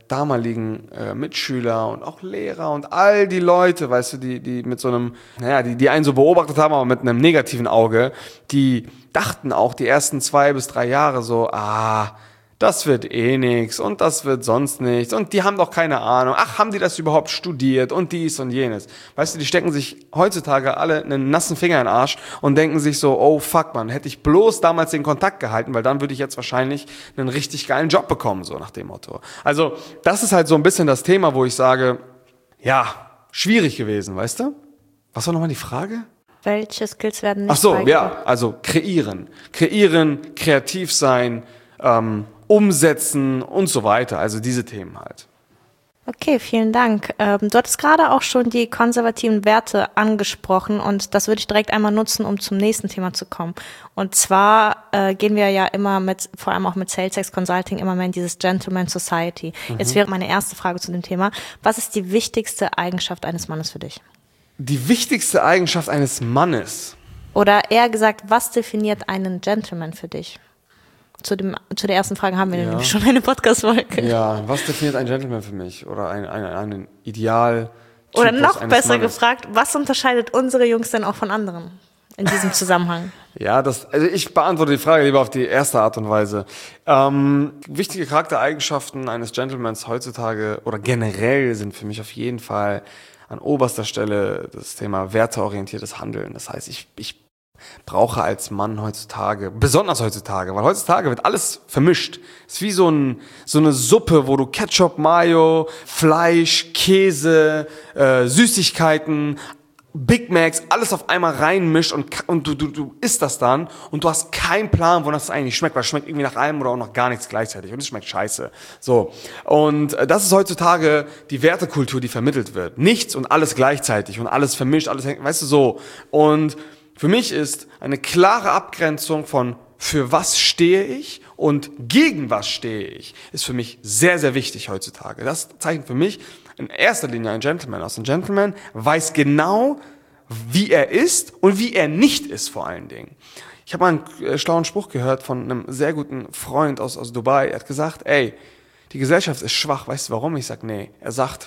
damaligen äh, Mitschüler und auch Lehrer und all die Leute, weißt du, die, die mit so einem, naja, die, die einen so beobachtet haben, aber mit einem negativen Auge, die dachten auch die ersten zwei bis drei Jahre so, ah, das wird eh nix und das wird sonst nichts und die haben doch keine Ahnung, ach, haben die das überhaupt studiert und dies und jenes. Weißt du, die stecken sich heutzutage alle einen nassen Finger in den Arsch und denken sich so, oh fuck man, hätte ich bloß damals den Kontakt gehalten, weil dann würde ich jetzt wahrscheinlich einen richtig geilen Job bekommen, so nach dem Motto. Also das ist halt so ein bisschen das Thema, wo ich sage, ja, schwierig gewesen, weißt du? Was war nochmal die Frage? Welche Skills werden nicht Ach so, beigebracht? ja, also kreieren. Kreieren, kreativ sein, ähm, umsetzen und so weiter. Also diese Themen halt. Okay, vielen Dank. Ähm, du hattest gerade auch schon die konservativen Werte angesprochen und das würde ich direkt einmal nutzen, um zum nächsten Thema zu kommen. Und zwar äh, gehen wir ja immer mit, vor allem auch mit SalesX Consulting, immer mehr in dieses Gentleman Society. Mhm. Jetzt wäre meine erste Frage zu dem Thema. Was ist die wichtigste Eigenschaft eines Mannes für dich? Die wichtigste Eigenschaft eines Mannes? Oder eher gesagt, was definiert einen Gentleman für dich? Zu, dem, zu der ersten Frage haben wir ja. nämlich schon eine Podcast-Folge. Ja, was definiert ein Gentleman für mich? Oder ein, ein, ein Ideal? Oder noch besser Mannes. gefragt, was unterscheidet unsere Jungs denn auch von anderen in diesem Zusammenhang? Ja, das, also ich beantworte die Frage lieber auf die erste Art und Weise. Ähm, wichtige Charaktereigenschaften eines Gentlemans heutzutage oder generell sind für mich auf jeden Fall an oberster Stelle das Thema werteorientiertes Handeln. Das heißt, ich, ich brauche als Mann heutzutage, besonders heutzutage, weil heutzutage wird alles vermischt. Es ist wie so, ein, so eine Suppe, wo du Ketchup, Mayo, Fleisch, Käse, äh, Süßigkeiten, Big Macs, alles auf einmal reinmischt und, und du, du, du isst das dann und du hast keinen Plan, wonach es eigentlich schmeckt, weil es schmeckt irgendwie nach allem oder auch noch gar nichts gleichzeitig und es schmeckt scheiße. So. Und das ist heutzutage die Wertekultur, die vermittelt wird. Nichts und alles gleichzeitig und alles vermischt, alles, weißt du, so. Und für mich ist eine klare Abgrenzung von für was stehe ich und gegen was stehe ich, ist für mich sehr, sehr wichtig heutzutage. Das zeichnet für mich in erster Linie ein Gentleman aus. Ein Gentleman weiß genau, wie er ist und wie er nicht ist vor allen Dingen. Ich habe mal einen schlauen Spruch gehört von einem sehr guten Freund aus, aus Dubai. Er hat gesagt, ey, die Gesellschaft ist schwach. Weißt du warum? Ich sag, nee. Er sagt,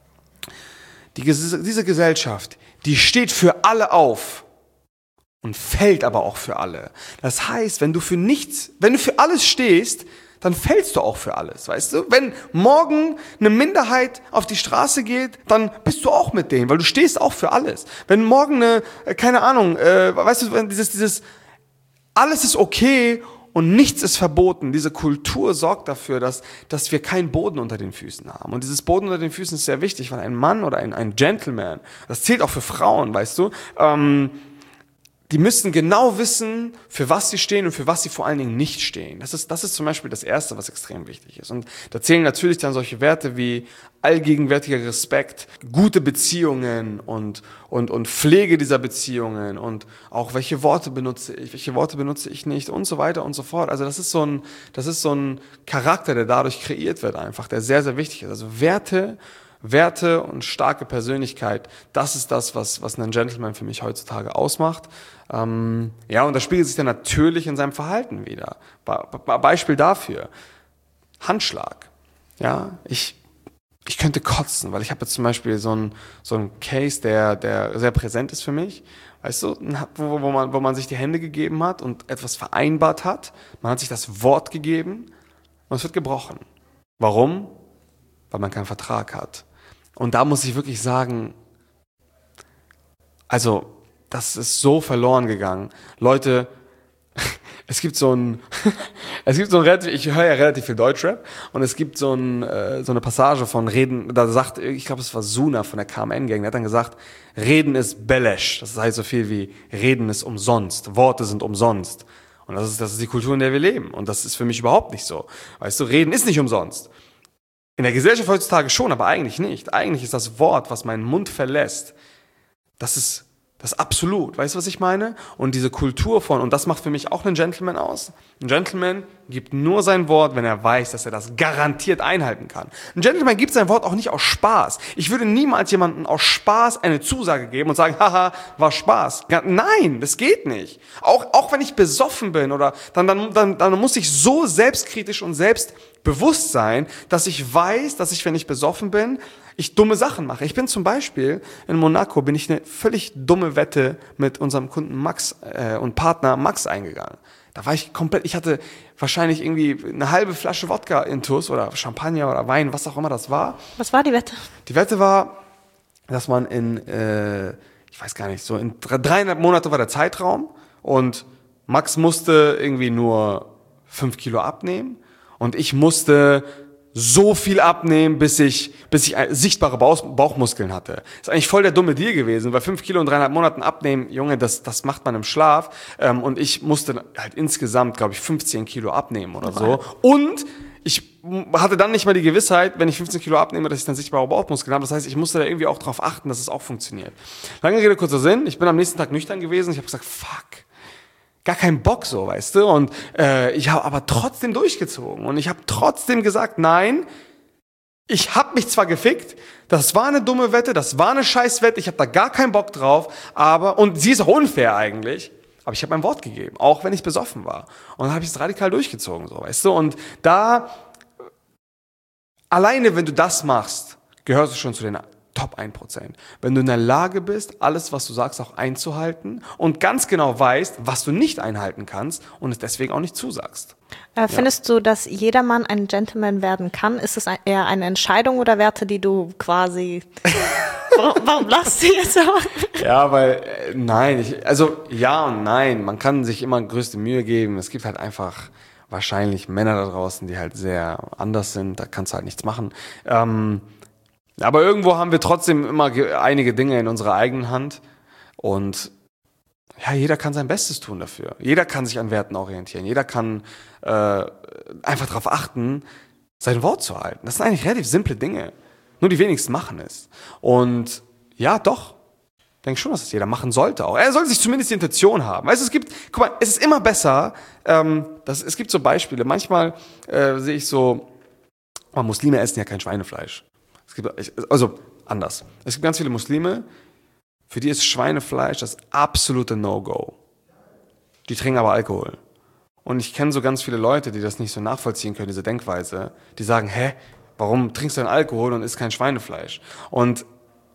die, diese Gesellschaft, die steht für alle auf. Und fällt aber auch für alle. Das heißt, wenn du für nichts, wenn du für alles stehst, dann fällst du auch für alles, weißt du? Wenn morgen eine Minderheit auf die Straße geht, dann bist du auch mit denen, weil du stehst auch für alles. Wenn morgen eine, keine Ahnung, äh, weißt du, dieses, dieses, alles ist okay und nichts ist verboten. Diese Kultur sorgt dafür, dass, dass wir keinen Boden unter den Füßen haben. Und dieses Boden unter den Füßen ist sehr wichtig, weil ein Mann oder ein, ein Gentleman, das zählt auch für Frauen, weißt du, ähm, die müssen genau wissen, für was sie stehen und für was sie vor allen Dingen nicht stehen. Das ist, das ist zum Beispiel das Erste, was extrem wichtig ist. Und da zählen natürlich dann solche Werte wie allgegenwärtiger Respekt, gute Beziehungen und, und, und Pflege dieser Beziehungen und auch welche Worte benutze ich, welche Worte benutze ich nicht und so weiter und so fort. Also das ist so ein, das ist so ein Charakter, der dadurch kreiert wird einfach, der sehr, sehr wichtig ist. Also Werte, Werte und starke Persönlichkeit, das ist das, was, was einen Gentleman für mich heutzutage ausmacht. Ähm, ja, und das spiegelt sich dann natürlich in seinem Verhalten wieder. Be- Be- Beispiel dafür, Handschlag. Ja, ich, ich könnte kotzen, weil ich habe jetzt zum Beispiel so einen so einen Case, der, der sehr präsent ist für mich. Weißt du, wo, wo, man, wo man sich die Hände gegeben hat und etwas vereinbart hat. Man hat sich das Wort gegeben und es wird gebrochen. Warum? Weil man keinen Vertrag hat. Und da muss ich wirklich sagen, also das ist so verloren gegangen. Leute, es gibt so ein, es gibt so ein relativ, ich höre ja relativ viel Deutschrap und es gibt so, ein, so eine Passage von Reden, da sagt, ich glaube es war Suna von der K M N-Gang, der hat dann gesagt, Reden ist Belesch, das heißt so viel wie Reden ist umsonst, Worte sind umsonst. Und das ist, das ist die Kultur, in der wir leben und das ist für mich überhaupt nicht so. Weißt du, Reden ist nicht umsonst. In der Gesellschaft heutzutage schon, aber eigentlich nicht. Eigentlich ist das Wort, was meinen Mund verlässt, das ist das ist absolut. Weißt du, was ich meine? Und diese Kultur von, und das macht für mich auch einen Gentleman aus. Ein Gentleman gibt nur sein Wort, wenn er weiß, dass er das garantiert einhalten kann. Ein Gentleman gibt sein Wort auch nicht aus Spaß. Ich würde niemals jemandem aus Spaß eine Zusage geben und sagen, haha, war Spaß. Nein, das geht nicht. Auch, auch wenn ich besoffen bin oder, dann, dann, dann, dann muss ich so selbstkritisch und selbst Bewusstsein, dass ich weiß, dass ich, wenn ich besoffen bin, ich dumme Sachen mache. Ich bin zum Beispiel in Monaco, bin ich eine völlig dumme Wette mit unserem Kunden Max äh, und Partner Max eingegangen. Da war ich komplett, ich hatte wahrscheinlich irgendwie eine halbe Flasche Wodka intus oder Champagner oder Wein, was auch immer das war. Was war die Wette? Die Wette war, dass man in, äh, ich weiß gar nicht, so in dreieinhalb Monate war der Zeitraum und Max musste irgendwie nur fünf Kilo abnehmen und ich musste so viel abnehmen, bis ich, bis ich sichtbare Bauch, Bauchmuskeln hatte. Das ist eigentlich voll der dumme Deal gewesen, weil fünf Kilo in dreieinhalb Monaten abnehmen, Junge, das, das macht man im Schlaf. Ähm, und ich musste halt insgesamt, glaube ich, fünfzehn Kilo abnehmen oder so. Und ich hatte dann nicht mal die Gewissheit, wenn ich fünfzehn Kilo abnehme, dass ich dann sichtbare Bauchmuskeln habe. Das heißt, ich musste da irgendwie auch drauf achten, dass es auch funktioniert. Lange Rede, kurzer Sinn. Ich bin am nächsten Tag nüchtern gewesen. Ich habe gesagt, fuck. Gar keinen Bock so, weißt du? Und äh, ich habe aber trotzdem durchgezogen. Und ich habe trotzdem gesagt, nein, ich habe mich zwar gefickt, das war eine dumme Wette, das war eine Scheißwette, ich habe da gar keinen Bock drauf, aber, und sie ist auch unfair eigentlich, aber ich habe mein Wort gegeben, auch wenn ich besoffen war. Und dann habe ich es radikal durchgezogen, so, weißt du? Und da, alleine wenn du das machst, gehörst du schon zu den Top ein Prozent. Wenn du in der Lage bist, alles, was du sagst, auch einzuhalten und ganz genau weißt, was du nicht einhalten kannst und es deswegen auch nicht zusagst. Äh, findest ja. du, dass jeder Mann ein Gentleman werden kann? Ist es eher eine Entscheidung oder Werte, die du quasi... warum, warum lachst du jetzt so? Ja, weil, äh, nein, ich, also ja und nein. Man kann sich immer größte Mühe geben. Es gibt halt einfach wahrscheinlich Männer da draußen, die halt sehr anders sind. Da kannst du halt nichts machen. Ähm, Aber irgendwo haben wir trotzdem immer ge- einige Dinge in unserer eigenen Hand und ja, jeder kann sein Bestes tun dafür. Jeder kann sich an Werten orientieren. Jeder kann äh, einfach darauf achten, sein Wort zu halten. Das sind eigentlich relativ simple Dinge. Nur die wenigsten machen es. Und ja, doch. Ich denke schon, dass es jeder machen sollte auch. Er sollte sich zumindest die Intention haben. Weißt du, es gibt, guck mal, es ist immer besser, ähm, dass, es gibt so Beispiele. Manchmal äh, sehe ich so, oh, Muslime essen ja kein Schweinefleisch. Es gibt, also anders. Es gibt ganz viele Muslime, für die ist Schweinefleisch das absolute No-Go. Die trinken aber Alkohol. Und ich kenne so ganz viele Leute, die das nicht so nachvollziehen können, diese Denkweise. Die sagen, hä, warum trinkst du denn Alkohol und isst kein Schweinefleisch? Und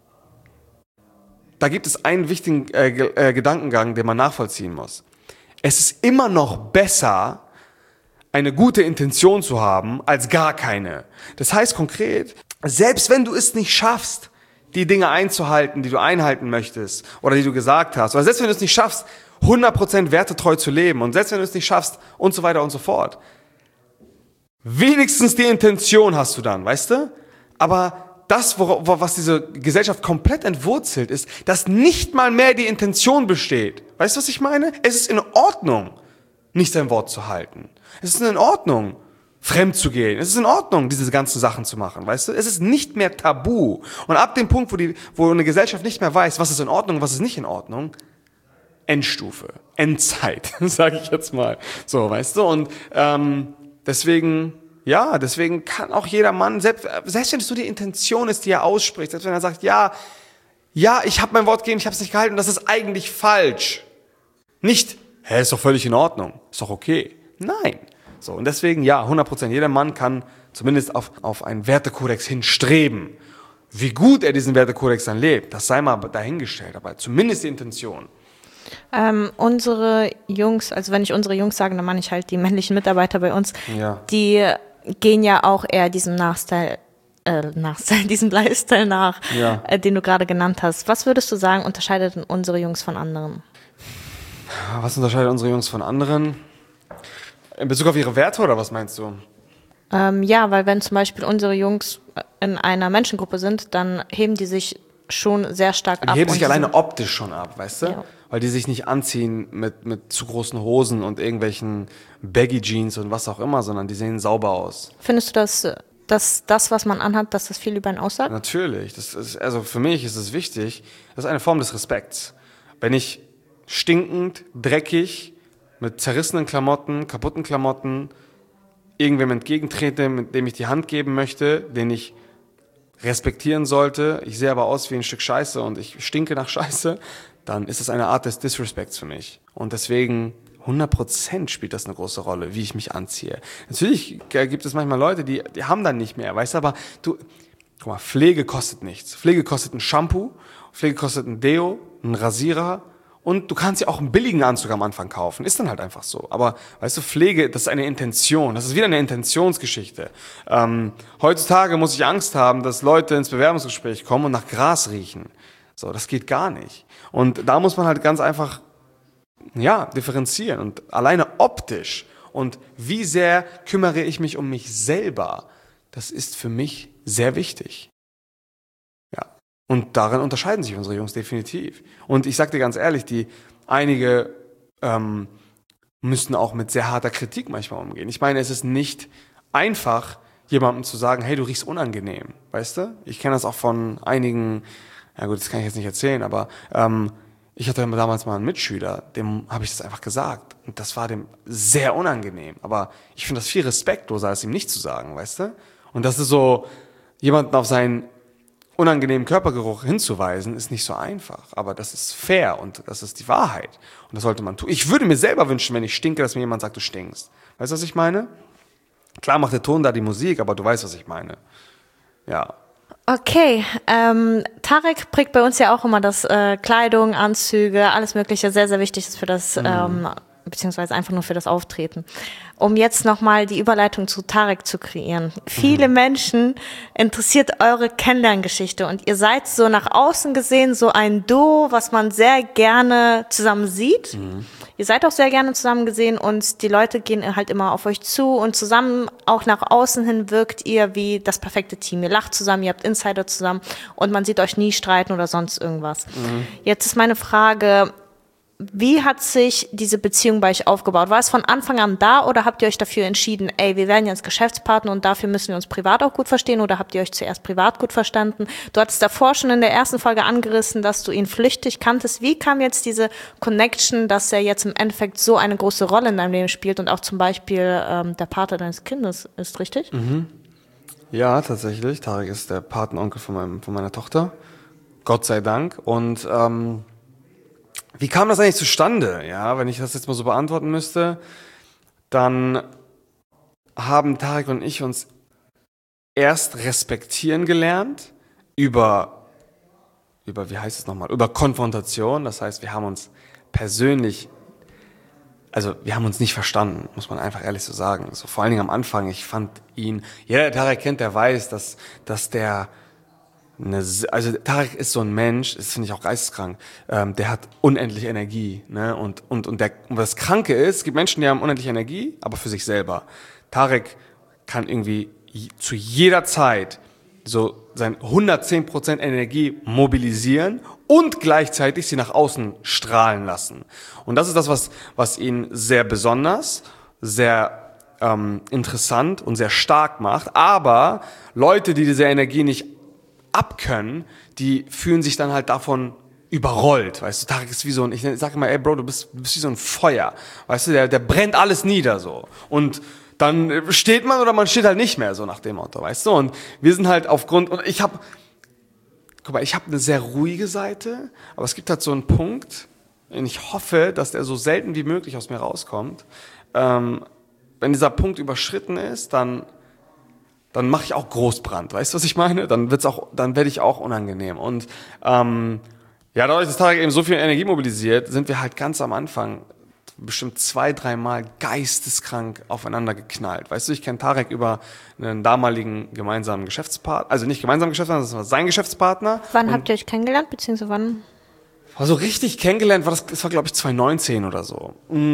da gibt es einen wichtigen äh, äh, Gedankengang, den man nachvollziehen muss. Es ist immer noch besser, eine gute Intention zu haben, als gar keine. Das heißt konkret, selbst wenn du es nicht schaffst, die Dinge einzuhalten, die du einhalten möchtest oder die du gesagt hast, oder selbst wenn du es nicht schaffst, hundert Prozent wertetreu zu leben und selbst wenn du es nicht schaffst und so weiter und so fort, wenigstens die Intention hast du dann, weißt du? Aber das, was diese Gesellschaft komplett entwurzelt, ist, dass nicht mal mehr die Intention besteht. Weißt du, was ich meine? Es ist in Ordnung, nicht sein Wort zu halten. Es ist in Ordnung, fremd zu gehen. Es ist in Ordnung, diese ganzen Sachen zu machen, weißt du? Es ist nicht mehr tabu. Und ab dem Punkt, wo, die, wo eine Gesellschaft nicht mehr weiß, was ist in Ordnung und was ist nicht in Ordnung, Endstufe, Endzeit, sage ich jetzt mal. So, weißt du? Und ähm, deswegen, ja, deswegen kann auch jeder Mann, selbst, selbst wenn es nur die Intention ist, die er ausspricht, selbst wenn er sagt, ja, ja, ich habe mein Wort gegeben, ich habe es nicht gehalten, das ist eigentlich falsch. Nicht, hä, ist doch völlig in Ordnung, ist doch okay. Nein. So, und deswegen, ja, hundert Prozent, jeder Mann kann zumindest auf, auf einen Wertekodex hinstreben. Wie gut er diesen Wertekodex dann lebt, das sei mal dahingestellt, aber zumindest die Intention. Ähm, unsere Jungs, also wenn ich unsere Jungs sage, dann meine ich halt die männlichen Mitarbeiter bei uns, ja. Die gehen ja auch eher diesem Nachstyle, äh, Nachstyle, diesem Lifestyle nach, ja. äh, den du gerade genannt hast. Was würdest du sagen, unterscheidet denn unsere Jungs von anderen? Was unterscheidet unsere Jungs von anderen? In Bezug auf ihre Werte oder was meinst du? Ähm, ja, weil wenn zum Beispiel unsere Jungs in einer Menschengruppe sind, dann heben die sich schon sehr stark die ab. Die heben sich alleine optisch schon ab, weißt du? Ja. Weil die sich nicht anziehen mit, mit zu großen Hosen und irgendwelchen Baggy Jeans und was auch immer, sondern die sehen sauber aus. Findest du, dass, dass das, was man anhat, dass das viel über einen aussagt? Natürlich. Das ist, also für mich ist es wichtig, das ist eine Form des Respekts. Wenn ich stinkend, dreckig, mit zerrissenen Klamotten, kaputten Klamotten, irgendwem entgegentrete, mit dem ich die Hand geben möchte, den ich respektieren sollte, ich sehe aber aus wie ein Stück Scheiße und ich stinke nach Scheiße, dann ist das eine Art des Disrespekts für mich. Und deswegen hundert Prozent spielt das eine große Rolle, wie ich mich anziehe. Natürlich gibt es manchmal Leute, die, die haben dann nicht mehr, weißt du, aber du, guck mal, Pflege kostet nichts. Pflege kostet ein Shampoo, Pflege kostet ein Deo, ein Rasierer und du kannst ja auch einen billigen Anzug am Anfang kaufen. Ist dann halt einfach so. Aber weißt du, Pflege, das ist eine Intention. Das ist wieder eine Intentionsgeschichte. Ähm, heutzutage muss ich Angst haben, dass Leute ins Bewerbungsgespräch kommen und nach Gras riechen. So, das geht gar nicht. Und da muss man halt ganz einfach ja, differenzieren und alleine optisch und wie sehr kümmere ich mich um mich selber, das ist für mich sehr wichtig. Ja, und darin unterscheiden sich unsere Jungs definitiv. Und ich sag dir ganz ehrlich, die einige ähm, müssen auch mit sehr harter Kritik manchmal umgehen. Ich meine, es ist nicht einfach, jemandem zu sagen, hey, du riechst unangenehm, weißt du? Ich kenne das auch von einigen, ja gut, das kann ich jetzt nicht erzählen, aber ähm, ich hatte damals mal einen Mitschüler, dem habe ich das einfach gesagt. Und das war dem sehr unangenehm. Aber ich finde das viel respektloser, als ihm nicht zu sagen, weißt du? Und das ist so, jemanden auf seinen unangenehmen Körpergeruch hinzuweisen, ist nicht so einfach. Aber das ist fair und das ist die Wahrheit. Und das sollte man tun. Ich würde mir selber wünschen, wenn ich stinke, dass mir jemand sagt, du stinkst. Weißt du, was ich meine? Klar macht der Ton da die Musik, aber du weißt, was ich meine. Ja. Okay, ähm, Tarek prägt bei uns ja auch immer, dass äh, Kleidung, Anzüge, alles Mögliche sehr, sehr wichtig ist für das, mhm. ähm, beziehungsweise einfach nur für das Auftreten. Um jetzt nochmal die Überleitung zu Tarek zu kreieren. Viele mhm. Menschen interessiert eure Kennenlerngeschichte und ihr seid so nach außen gesehen so ein Duo, was man sehr gerne zusammen sieht. Mhm. Ihr seid auch sehr gerne zusammen gesehen und die Leute gehen halt immer auf euch zu und zusammen auch nach außen hin wirkt ihr wie das perfekte Team. Ihr lacht zusammen, ihr habt Insider zusammen und man sieht euch nie streiten oder sonst irgendwas. Mhm. Jetzt ist meine Frage, wie hat sich diese Beziehung bei euch aufgebaut? War es von Anfang an da oder habt ihr euch dafür entschieden, ey, wir werden jetzt Geschäftspartner und dafür müssen wir uns privat auch gut verstehen oder habt ihr euch zuerst privat gut verstanden? Du hattest davor schon in der ersten Folge angerissen, dass du ihn flüchtig kanntest. Wie kam jetzt diese Connection, dass er jetzt im Endeffekt so eine große Rolle in deinem Leben spielt und auch zum Beispiel ähm, der Vater deines Kindes ist, richtig? Mhm. Ja, tatsächlich. Tarek ist der Patenonkel von, meinem, von meiner Tochter. Gott sei Dank. Und ähm, wie kam das eigentlich zustande? Ja, wenn ich das jetzt mal so beantworten müsste, dann haben Tarek und ich uns erst respektieren gelernt über, über, wie heißt es nochmal, über Konfrontation. Das heißt, wir haben uns persönlich, also wir haben uns nicht verstanden, muss man einfach ehrlich so sagen. So vor allen Dingen am Anfang, ich fand ihn, jeder, der Tarek kennt, der weiß, dass, dass der Eine, also Tarek ist so ein Mensch, das finde ich auch geisteskrank, ähm, der hat unendlich Energie, ne? Und und und der und das Kranke ist, es gibt Menschen, die haben unendlich Energie, aber für sich selber. Tarek kann irgendwie zu jeder Zeit so sein hundertzehn Prozent Energie mobilisieren und gleichzeitig sie nach außen strahlen lassen. Und das ist das, was was ihn sehr besonders, sehr ähm, interessant und sehr stark macht. Aber Leute, die diese Energie nicht abkönnen, die fühlen sich dann halt davon überrollt, weißt du, Tarek ist wie so ein, ich sage immer, ey Bro, du bist, du bist wie so ein Feuer, weißt du, der, der brennt alles nieder so und dann steht man oder man steht halt nicht mehr, so nach dem Motto, weißt du, und wir sind halt aufgrund, und ich habe, guck mal, ich habe eine sehr ruhige Seite, aber es gibt halt so einen Punkt, und ich hoffe, dass der so selten wie möglich aus mir rauskommt, ähm, wenn dieser Punkt überschritten ist, dann dann mache ich auch Großbrand, weißt du, was ich meine? Dann wird's auch, dann werde ich auch unangenehm. Und ähm, ja, dadurch, dass Tarek eben so viel Energie mobilisiert, sind wir halt ganz am Anfang bestimmt zwei, dreimal geisteskrank aufeinander geknallt. Weißt du, ich kenne Tarek über einen damaligen gemeinsamen Geschäftspartner, also nicht gemeinsamen Geschäftspartner, das war sein Geschäftspartner. Wann habt ihr euch kennengelernt, beziehungsweise wann? Also richtig kennengelernt war das, das war glaube ich zwanzig neunzehn oder so.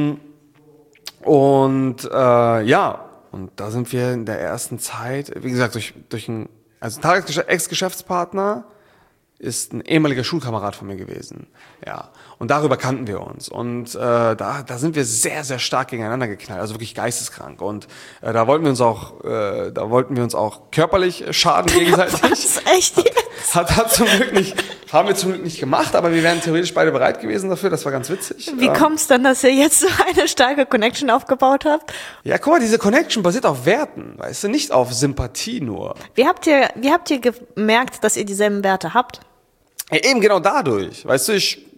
Und äh, ja, und da sind wir in der ersten Zeit, wie gesagt, durch, durch ein, also Tareks Ex-Geschäftspartner ist ein ehemaliger Schulkamerad von mir gewesen. Ja. Und darüber kannten wir uns. Und äh, da, da sind wir sehr, sehr stark gegeneinander geknallt, also wirklich geisteskrank. Und äh, da wollten wir uns auch, äh, da wollten wir uns auch körperlich schaden gegenseitig. Was? Echt jetzt? Hat, hat zum Glück nicht, haben wir zum Glück nicht gemacht, aber wir wären theoretisch beide bereit gewesen dafür. Das war ganz witzig. Wie ähm, kommt es dann, dass ihr jetzt so eine starke Connection aufgebaut habt? Ja, guck mal, diese Connection basiert auf Werten, weißt du, nicht auf Sympathie nur. Wie habt ihr, wie habt ihr gemerkt, dass ihr dieselben Werte habt? Ja, eben genau dadurch. Weißt du, ich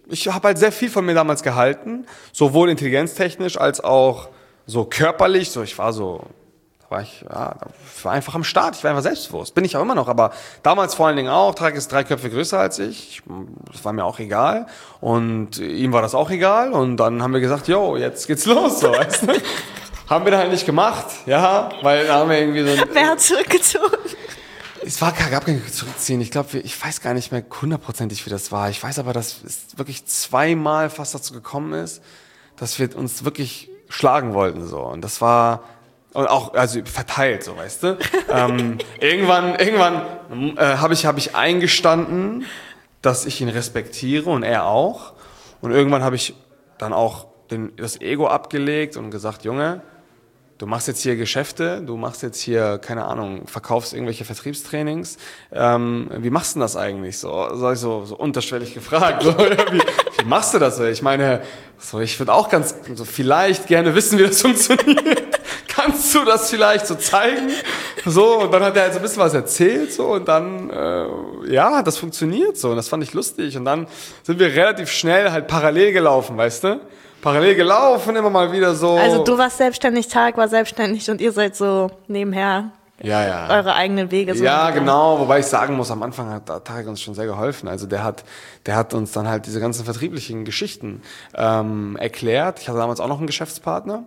ich habe halt sehr viel von mir damals gehalten, sowohl intelligenztechnisch als auch so körperlich. So, ich war so, da war ich, ja, ich war einfach am Start, ich war einfach selbstbewusst. Bin ich auch immer noch, aber damals vor allen Dingen auch. Tarek ist drei Köpfe größer als ich. Das war mir auch egal. Und ihm war das auch egal. Und dann haben wir gesagt, yo, jetzt geht's los, so, weißt du? Haben wir dann halt nicht gemacht, ja, weil da haben wir irgendwie so ein, Wer hat zurückgezogen? Es war, gab kein Zurückziehen. Ich glaube, ich weiß gar nicht mehr hundertprozentig, wie das war. Ich weiß aber, dass es wirklich zweimal fast dazu gekommen ist, dass wir uns wirklich schlagen wollten, so. Und das war, und auch, also verteilt, so, weißt du. ähm, irgendwann, irgendwann äh, habe ich, habe ich eingestanden, dass ich ihn respektiere und er auch. Und irgendwann habe ich dann auch den, das Ego abgelegt und gesagt, Junge, du machst jetzt hier Geschäfte, du machst jetzt hier, keine Ahnung, verkaufst irgendwelche Vertriebstrainings. Ähm, wie machst du denn das eigentlich? So, so, ich so, so unterschwellig gefragt. So, wie, wie machst du das? Ich meine, so, ich würde auch ganz, so vielleicht gerne wissen, wie das funktioniert. Kannst du das vielleicht so zeigen? So, und dann hat er halt so ein bisschen was erzählt, so, und dann, äh, ja, das funktioniert so, und das fand ich lustig. Und dann sind wir relativ schnell halt parallel gelaufen, weißt du? Parallel gelaufen, immer mal wieder so. Also du warst selbstständig, Tarek war selbstständig und ihr seid so nebenher ja, ja. eure eigenen Wege. So ja, genau, wobei ich sagen muss, am Anfang hat Tarek uns schon sehr geholfen. Also der hat, der hat uns dann halt diese ganzen vertrieblichen Geschichten ähm, erklärt. Ich hatte damals auch noch einen Geschäftspartner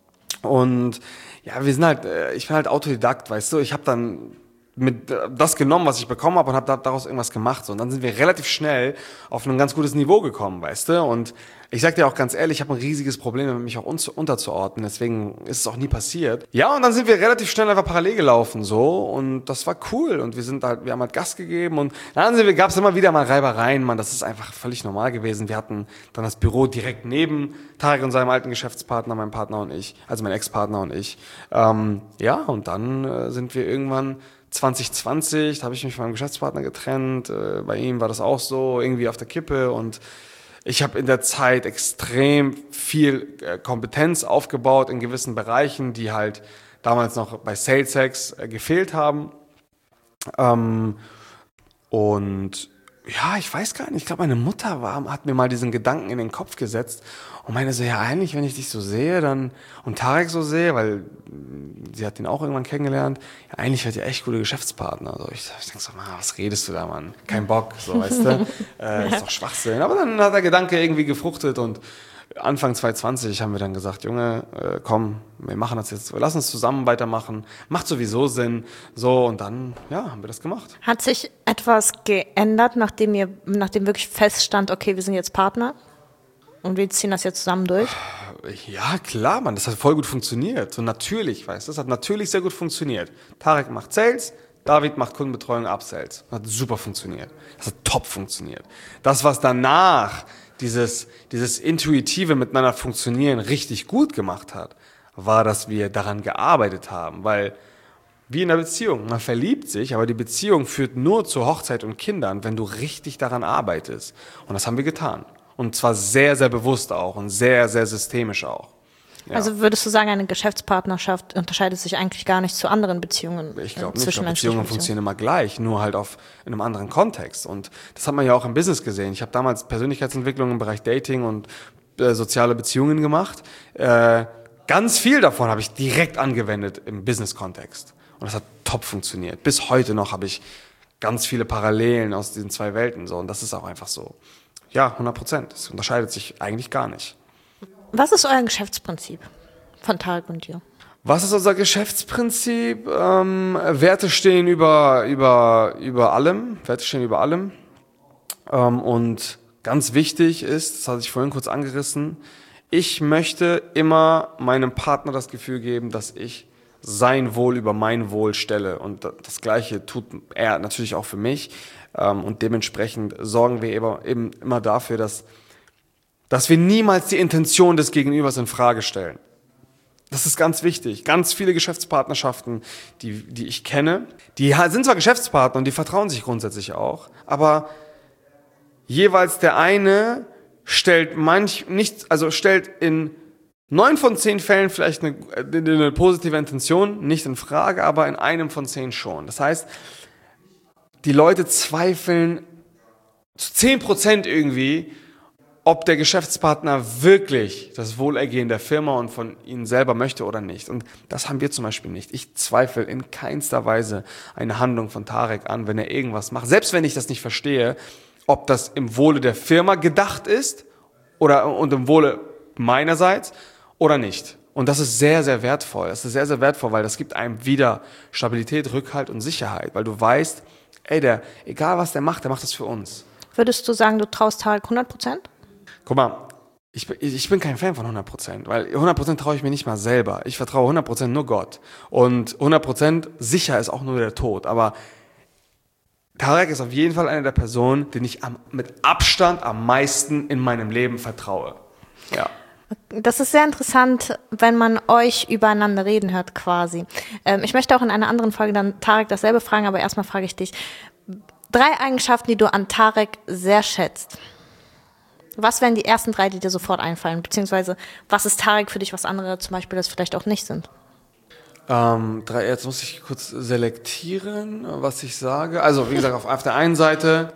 und ja, wir sind halt, ich bin halt Autodidakt, weißt du, ich habe dann mit das genommen, was ich bekommen habe und habe daraus irgendwas gemacht. So. Und dann sind wir relativ schnell auf ein ganz gutes Niveau gekommen, weißt du. Und ich sag dir auch ganz ehrlich, ich habe ein riesiges Problem damit, mich auch un- unterzuordnen. Deswegen ist es auch nie passiert. Ja, und dann sind wir relativ schnell einfach parallel gelaufen, so. Und das war cool. Und wir sind halt, wir haben halt Gas gegeben. Und dann sind wir, gab es immer wieder mal Reibereien, man. Das ist einfach völlig normal gewesen. Wir hatten dann das Büro direkt neben Tarek und seinem alten Geschäftspartner, meinem Partner und ich, also mein Ex-Partner und ich. Ähm, ja, und dann äh, sind wir irgendwann zwanzig zwanzig, da habe ich mich von meinem Geschäftspartner getrennt, äh, bei ihm war das auch so, irgendwie auf der Kippe, und ich habe in der Zeit extrem viel äh, Kompetenz aufgebaut in gewissen Bereichen, die halt damals noch bei SalesX äh, gefehlt haben. Ähm, und ja, ich weiß gar nicht, ich glaube, meine Mutter war, hat mir mal diesen Gedanken in den Kopf gesetzt und meinte so, ja, eigentlich, wenn ich dich so sehe, dann, und Tarek so sehe, weil sie hat ihn auch irgendwann kennengelernt, ja, eigentlich wird ihr echt gute Geschäftspartner. So, ich, ich denke so, was redest du da, Mann? Kein Bock, so, weißt du? Äh, ist doch Schwachsinn. Aber dann hat der Gedanke irgendwie gefruchtet und Anfang zwanzig zwanzig haben wir dann gesagt, Junge, äh, komm, wir machen das jetzt, wir lassen es zusammen weitermachen, macht sowieso Sinn, so, und dann, ja, haben wir das gemacht. Hat sich etwas geändert, nachdem ihr, nachdem wirklich feststand, okay, wir sind jetzt Partner und wir ziehen das jetzt zusammen durch? Ja, klar, Mann, das hat voll gut funktioniert, so natürlich, weißt du, das hat natürlich sehr gut funktioniert. Tarek macht Sales, David macht Kundenbetreuung, Upsales, das hat super funktioniert, das hat top funktioniert. Das, was danach dieses, dieses intuitive Miteinander funktionieren richtig gut gemacht hat, war, dass wir daran gearbeitet haben, weil wie in der Beziehung, man verliebt sich, aber die Beziehung führt nur zur Hochzeit und Kindern, wenn du richtig daran arbeitest. Und das haben wir getan. Und zwar sehr, sehr bewusst auch und sehr, sehr systemisch auch. Ja. Also würdest du sagen, eine Geschäftspartnerschaft unterscheidet sich eigentlich gar nicht zu anderen Beziehungen? Ich glaube nicht, ich glaub, Beziehungen funktionieren immer gleich, nur halt auf in einem anderen Kontext. Und das hat man ja auch im Business gesehen. Ich habe damals Persönlichkeitsentwicklung im Bereich Dating und äh, soziale Beziehungen gemacht. Äh, ganz viel davon habe ich direkt angewendet im Business-Kontext. Und das hat top funktioniert. Bis heute noch habe ich ganz viele Parallelen aus diesen zwei Welten. So. Und das ist auch einfach so. Ja, hundert Prozent. Es unterscheidet sich eigentlich gar nicht. Was ist euer Geschäftsprinzip von Tarek und dir? Was ist unser Geschäftsprinzip? Ähm, Werte stehen über, über, über allem. Werte stehen über allem. Ähm, und ganz wichtig ist, das hatte ich vorhin kurz angerissen, ich möchte immer meinem Partner das Gefühl geben, dass ich sein Wohl über mein Wohl stelle. Und das Gleiche tut er natürlich auch für mich. Ähm, und dementsprechend sorgen wir eben immer dafür, dass dass wir niemals die Intention des Gegenübers in Frage stellen. Das ist ganz wichtig. Ganz viele Geschäftspartnerschaften, die, die ich kenne, die sind zwar Geschäftspartner und die vertrauen sich grundsätzlich auch, aber jeweils der eine stellt manch nicht, also stellt in neun von zehn Fällen vielleicht eine, eine positive Intention nicht in Frage, aber in einem von zehn schon. Das heißt, die Leute zweifeln zu zehn Prozent irgendwie, ob der Geschäftspartner wirklich das Wohlergehen der Firma und von ihnen selber möchte oder nicht. Und das haben wir zum Beispiel nicht. Ich zweifle in keinster Weise eine Handlung von Tarek an, wenn er irgendwas macht. Selbst wenn ich das nicht verstehe, ob das im Wohle der Firma gedacht ist oder und im Wohle meinerseits oder nicht. Und das ist sehr, sehr wertvoll. Das ist sehr, sehr wertvoll, weil das gibt einem wieder Stabilität, Rückhalt und Sicherheit. Weil du weißt, ey, der, egal was der macht, der macht das für uns. Würdest du sagen, du traust Tarek hundert Prozent? Guck mal, ich, ich bin kein Fan von hundert Prozent, weil hundert Prozent traue ich mir nicht mal selber. Ich vertraue hundert Prozent nur Gott. Und hundert Prozent sicher ist auch nur der Tod. Aber Tarek ist auf jeden Fall eine der Personen, denen ich am, mit Abstand am meisten in meinem Leben vertraue. Ja. Das ist sehr interessant, wenn man euch übereinander reden hört quasi. Ähm, ich möchte auch in einer anderen Folge dann Tarek dasselbe fragen, aber erstmal frage ich dich. Drei Eigenschaften, die du an Tarek sehr schätzt. Was wären die ersten drei, die dir sofort einfallen? Beziehungsweise, was ist Tarek für dich, was andere zum Beispiel das vielleicht auch nicht sind? Ähm, drei, jetzt muss ich kurz selektieren, was ich sage. Also, wie gesagt, auf, auf der einen Seite,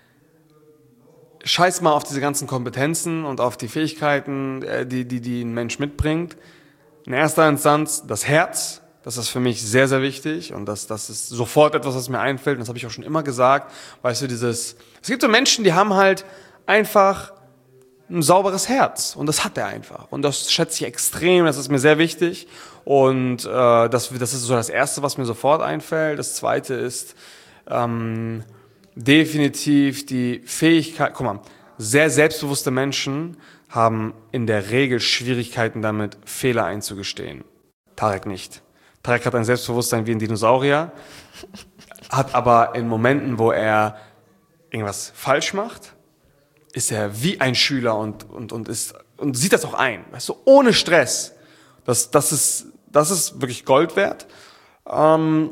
scheiß mal auf diese ganzen Kompetenzen und auf die Fähigkeiten, die, die, die ein Mensch mitbringt. In erster Instanz das Herz. Das ist für mich sehr, sehr wichtig und das, das ist sofort etwas, was mir einfällt. Und das habe ich auch schon immer gesagt. Weißt du, dieses, es gibt so Menschen, die haben halt einfach ein sauberes Herz und das hat er einfach und das schätze ich extrem, das ist mir sehr wichtig und äh, das, das ist so das Erste, was mir sofort einfällt. Das Zweite ist ähm, definitiv die Fähigkeit, guck mal, sehr selbstbewusste Menschen haben in der Regel Schwierigkeiten damit, Fehler einzugestehen. Tarek nicht. Tarek hat ein Selbstbewusstsein wie ein Dinosaurier, hat aber in Momenten, wo er irgendwas falsch macht, ist er wie ein Schüler und, und, und, ist, und sieht das auch ein, weißt du, ohne Stress. Das, das, ist, das ist wirklich Gold wert. Ähm,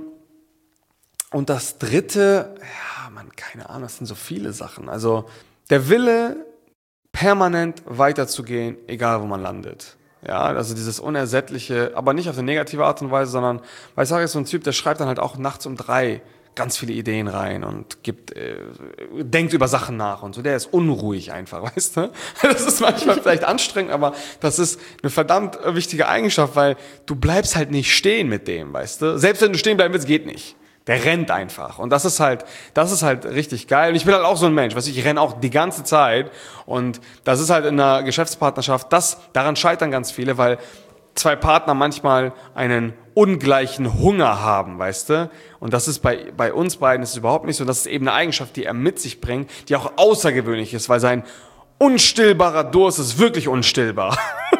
und das Dritte, ja, man, keine Ahnung, das sind so viele Sachen. Also der Wille, permanent weiterzugehen, egal wo man landet. Ja, also dieses Unersättliche, aber nicht auf eine negative Art und Weise, sondern, weil ich sage, ist so ein Typ, der schreibt dann halt auch nachts um drei ganz viele Ideen rein und gibt, äh, denkt über Sachen nach und so. Der ist unruhig einfach, weißt du? Das ist manchmal vielleicht anstrengend, aber das ist eine verdammt wichtige Eigenschaft, weil du bleibst halt nicht stehen mit dem, weißt du? Selbst wenn du stehen bleiben willst, geht nicht. Der rennt einfach. Und das ist halt, das ist halt richtig geil. Und ich bin halt auch so ein Mensch, weißt du, ich renne auch die ganze Zeit. Und das ist halt in einer Geschäftspartnerschaft, das, daran scheitern ganz viele, weil zwei Partner manchmal einen ungleichen Hunger haben, weißt du? Und das ist bei, bei uns beiden ist es überhaupt nicht so. Das ist eben eine Eigenschaft, die er mit sich bringt, die auch außergewöhnlich ist, weil sein unstillbarer Durst ist wirklich unstillbar.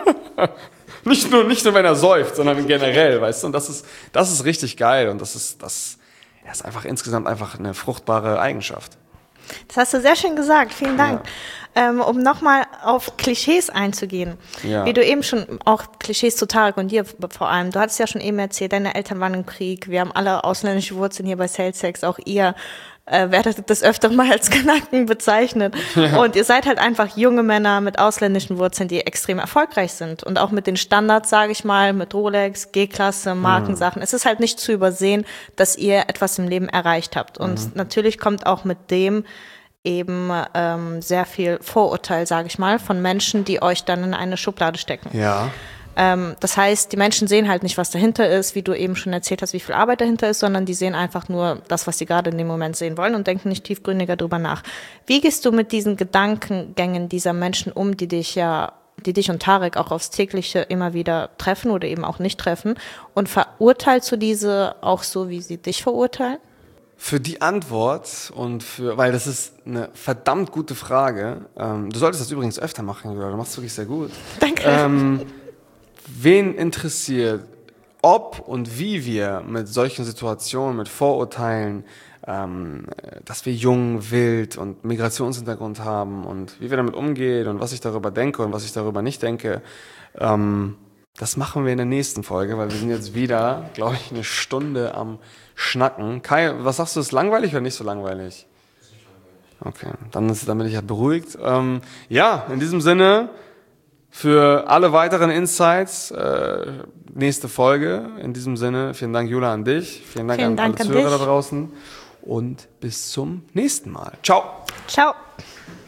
Nicht nur, nicht nur, wenn er säuft, sondern generell, weißt du? Und das ist, das ist richtig geil. Und das ist, das, das ist einfach insgesamt einfach eine fruchtbare Eigenschaft. Das hast du sehr schön gesagt, vielen Dank. Ja. Ähm, um nochmal auf Klischees einzugehen, ja. Wie du eben schon, auch Klischees zu Tarek und dir vor allem, du hattest ja schon eben erzählt, deine Eltern waren im Krieg, wir haben alle ausländische Wurzeln hier bei SalesX, auch ihr äh, werdet das öfter mal als Kanaken bezeichnet. Ja. Und ihr seid halt einfach junge Männer mit ausländischen Wurzeln, die extrem erfolgreich sind und auch mit den Standards, sage ich mal, mit Rolex, G-Klasse, Markensachen. Mhm. Es ist halt nicht zu übersehen, dass ihr etwas im Leben erreicht habt. Und mhm. natürlich kommt auch mit dem eben ähm, sehr viel Vorurteil, sage ich mal, von Menschen, die euch dann in eine Schublade stecken. Ja. Ähm, das heißt, die Menschen sehen halt nicht, was dahinter ist, wie du eben schon erzählt hast, wie viel Arbeit dahinter ist, sondern die sehen einfach nur das, was sie gerade in dem Moment sehen wollen und denken nicht tiefgründiger drüber nach. Wie gehst du mit diesen Gedankengängen dieser Menschen um, die dich ja, die dich und Tarek auch aufs tägliche immer wieder treffen oder eben auch nicht treffen, und verurteilst du diese auch so, wie sie dich verurteilen? Für die Antwort und für, weil das ist eine verdammt gute Frage. Ähm, du solltest das übrigens öfter machen, du machst es wirklich sehr gut. Danke. Ähm, wen interessiert, ob und wie wir mit solchen Situationen, mit Vorurteilen, ähm, dass wir jung, wild und Migrationshintergrund haben und wie wir damit umgehen und was ich darüber denke und was ich darüber nicht denke, ähm, das machen wir in der nächsten Folge, weil wir sind jetzt wieder, glaube ich, eine Stunde am Schnacken. Kai, was sagst du, ist langweilig oder nicht so langweilig? Ist nicht langweilig. Okay, dann, ist, dann bin ich ja beruhigt. Ähm, ja, in diesem Sinne, für alle weiteren Insights, äh, nächste Folge. In diesem Sinne, vielen Dank, Jula, an dich. Vielen Dank vielen an Dank alle an Zuhörer dich. da draußen. Und bis zum nächsten Mal. Ciao. Ciao.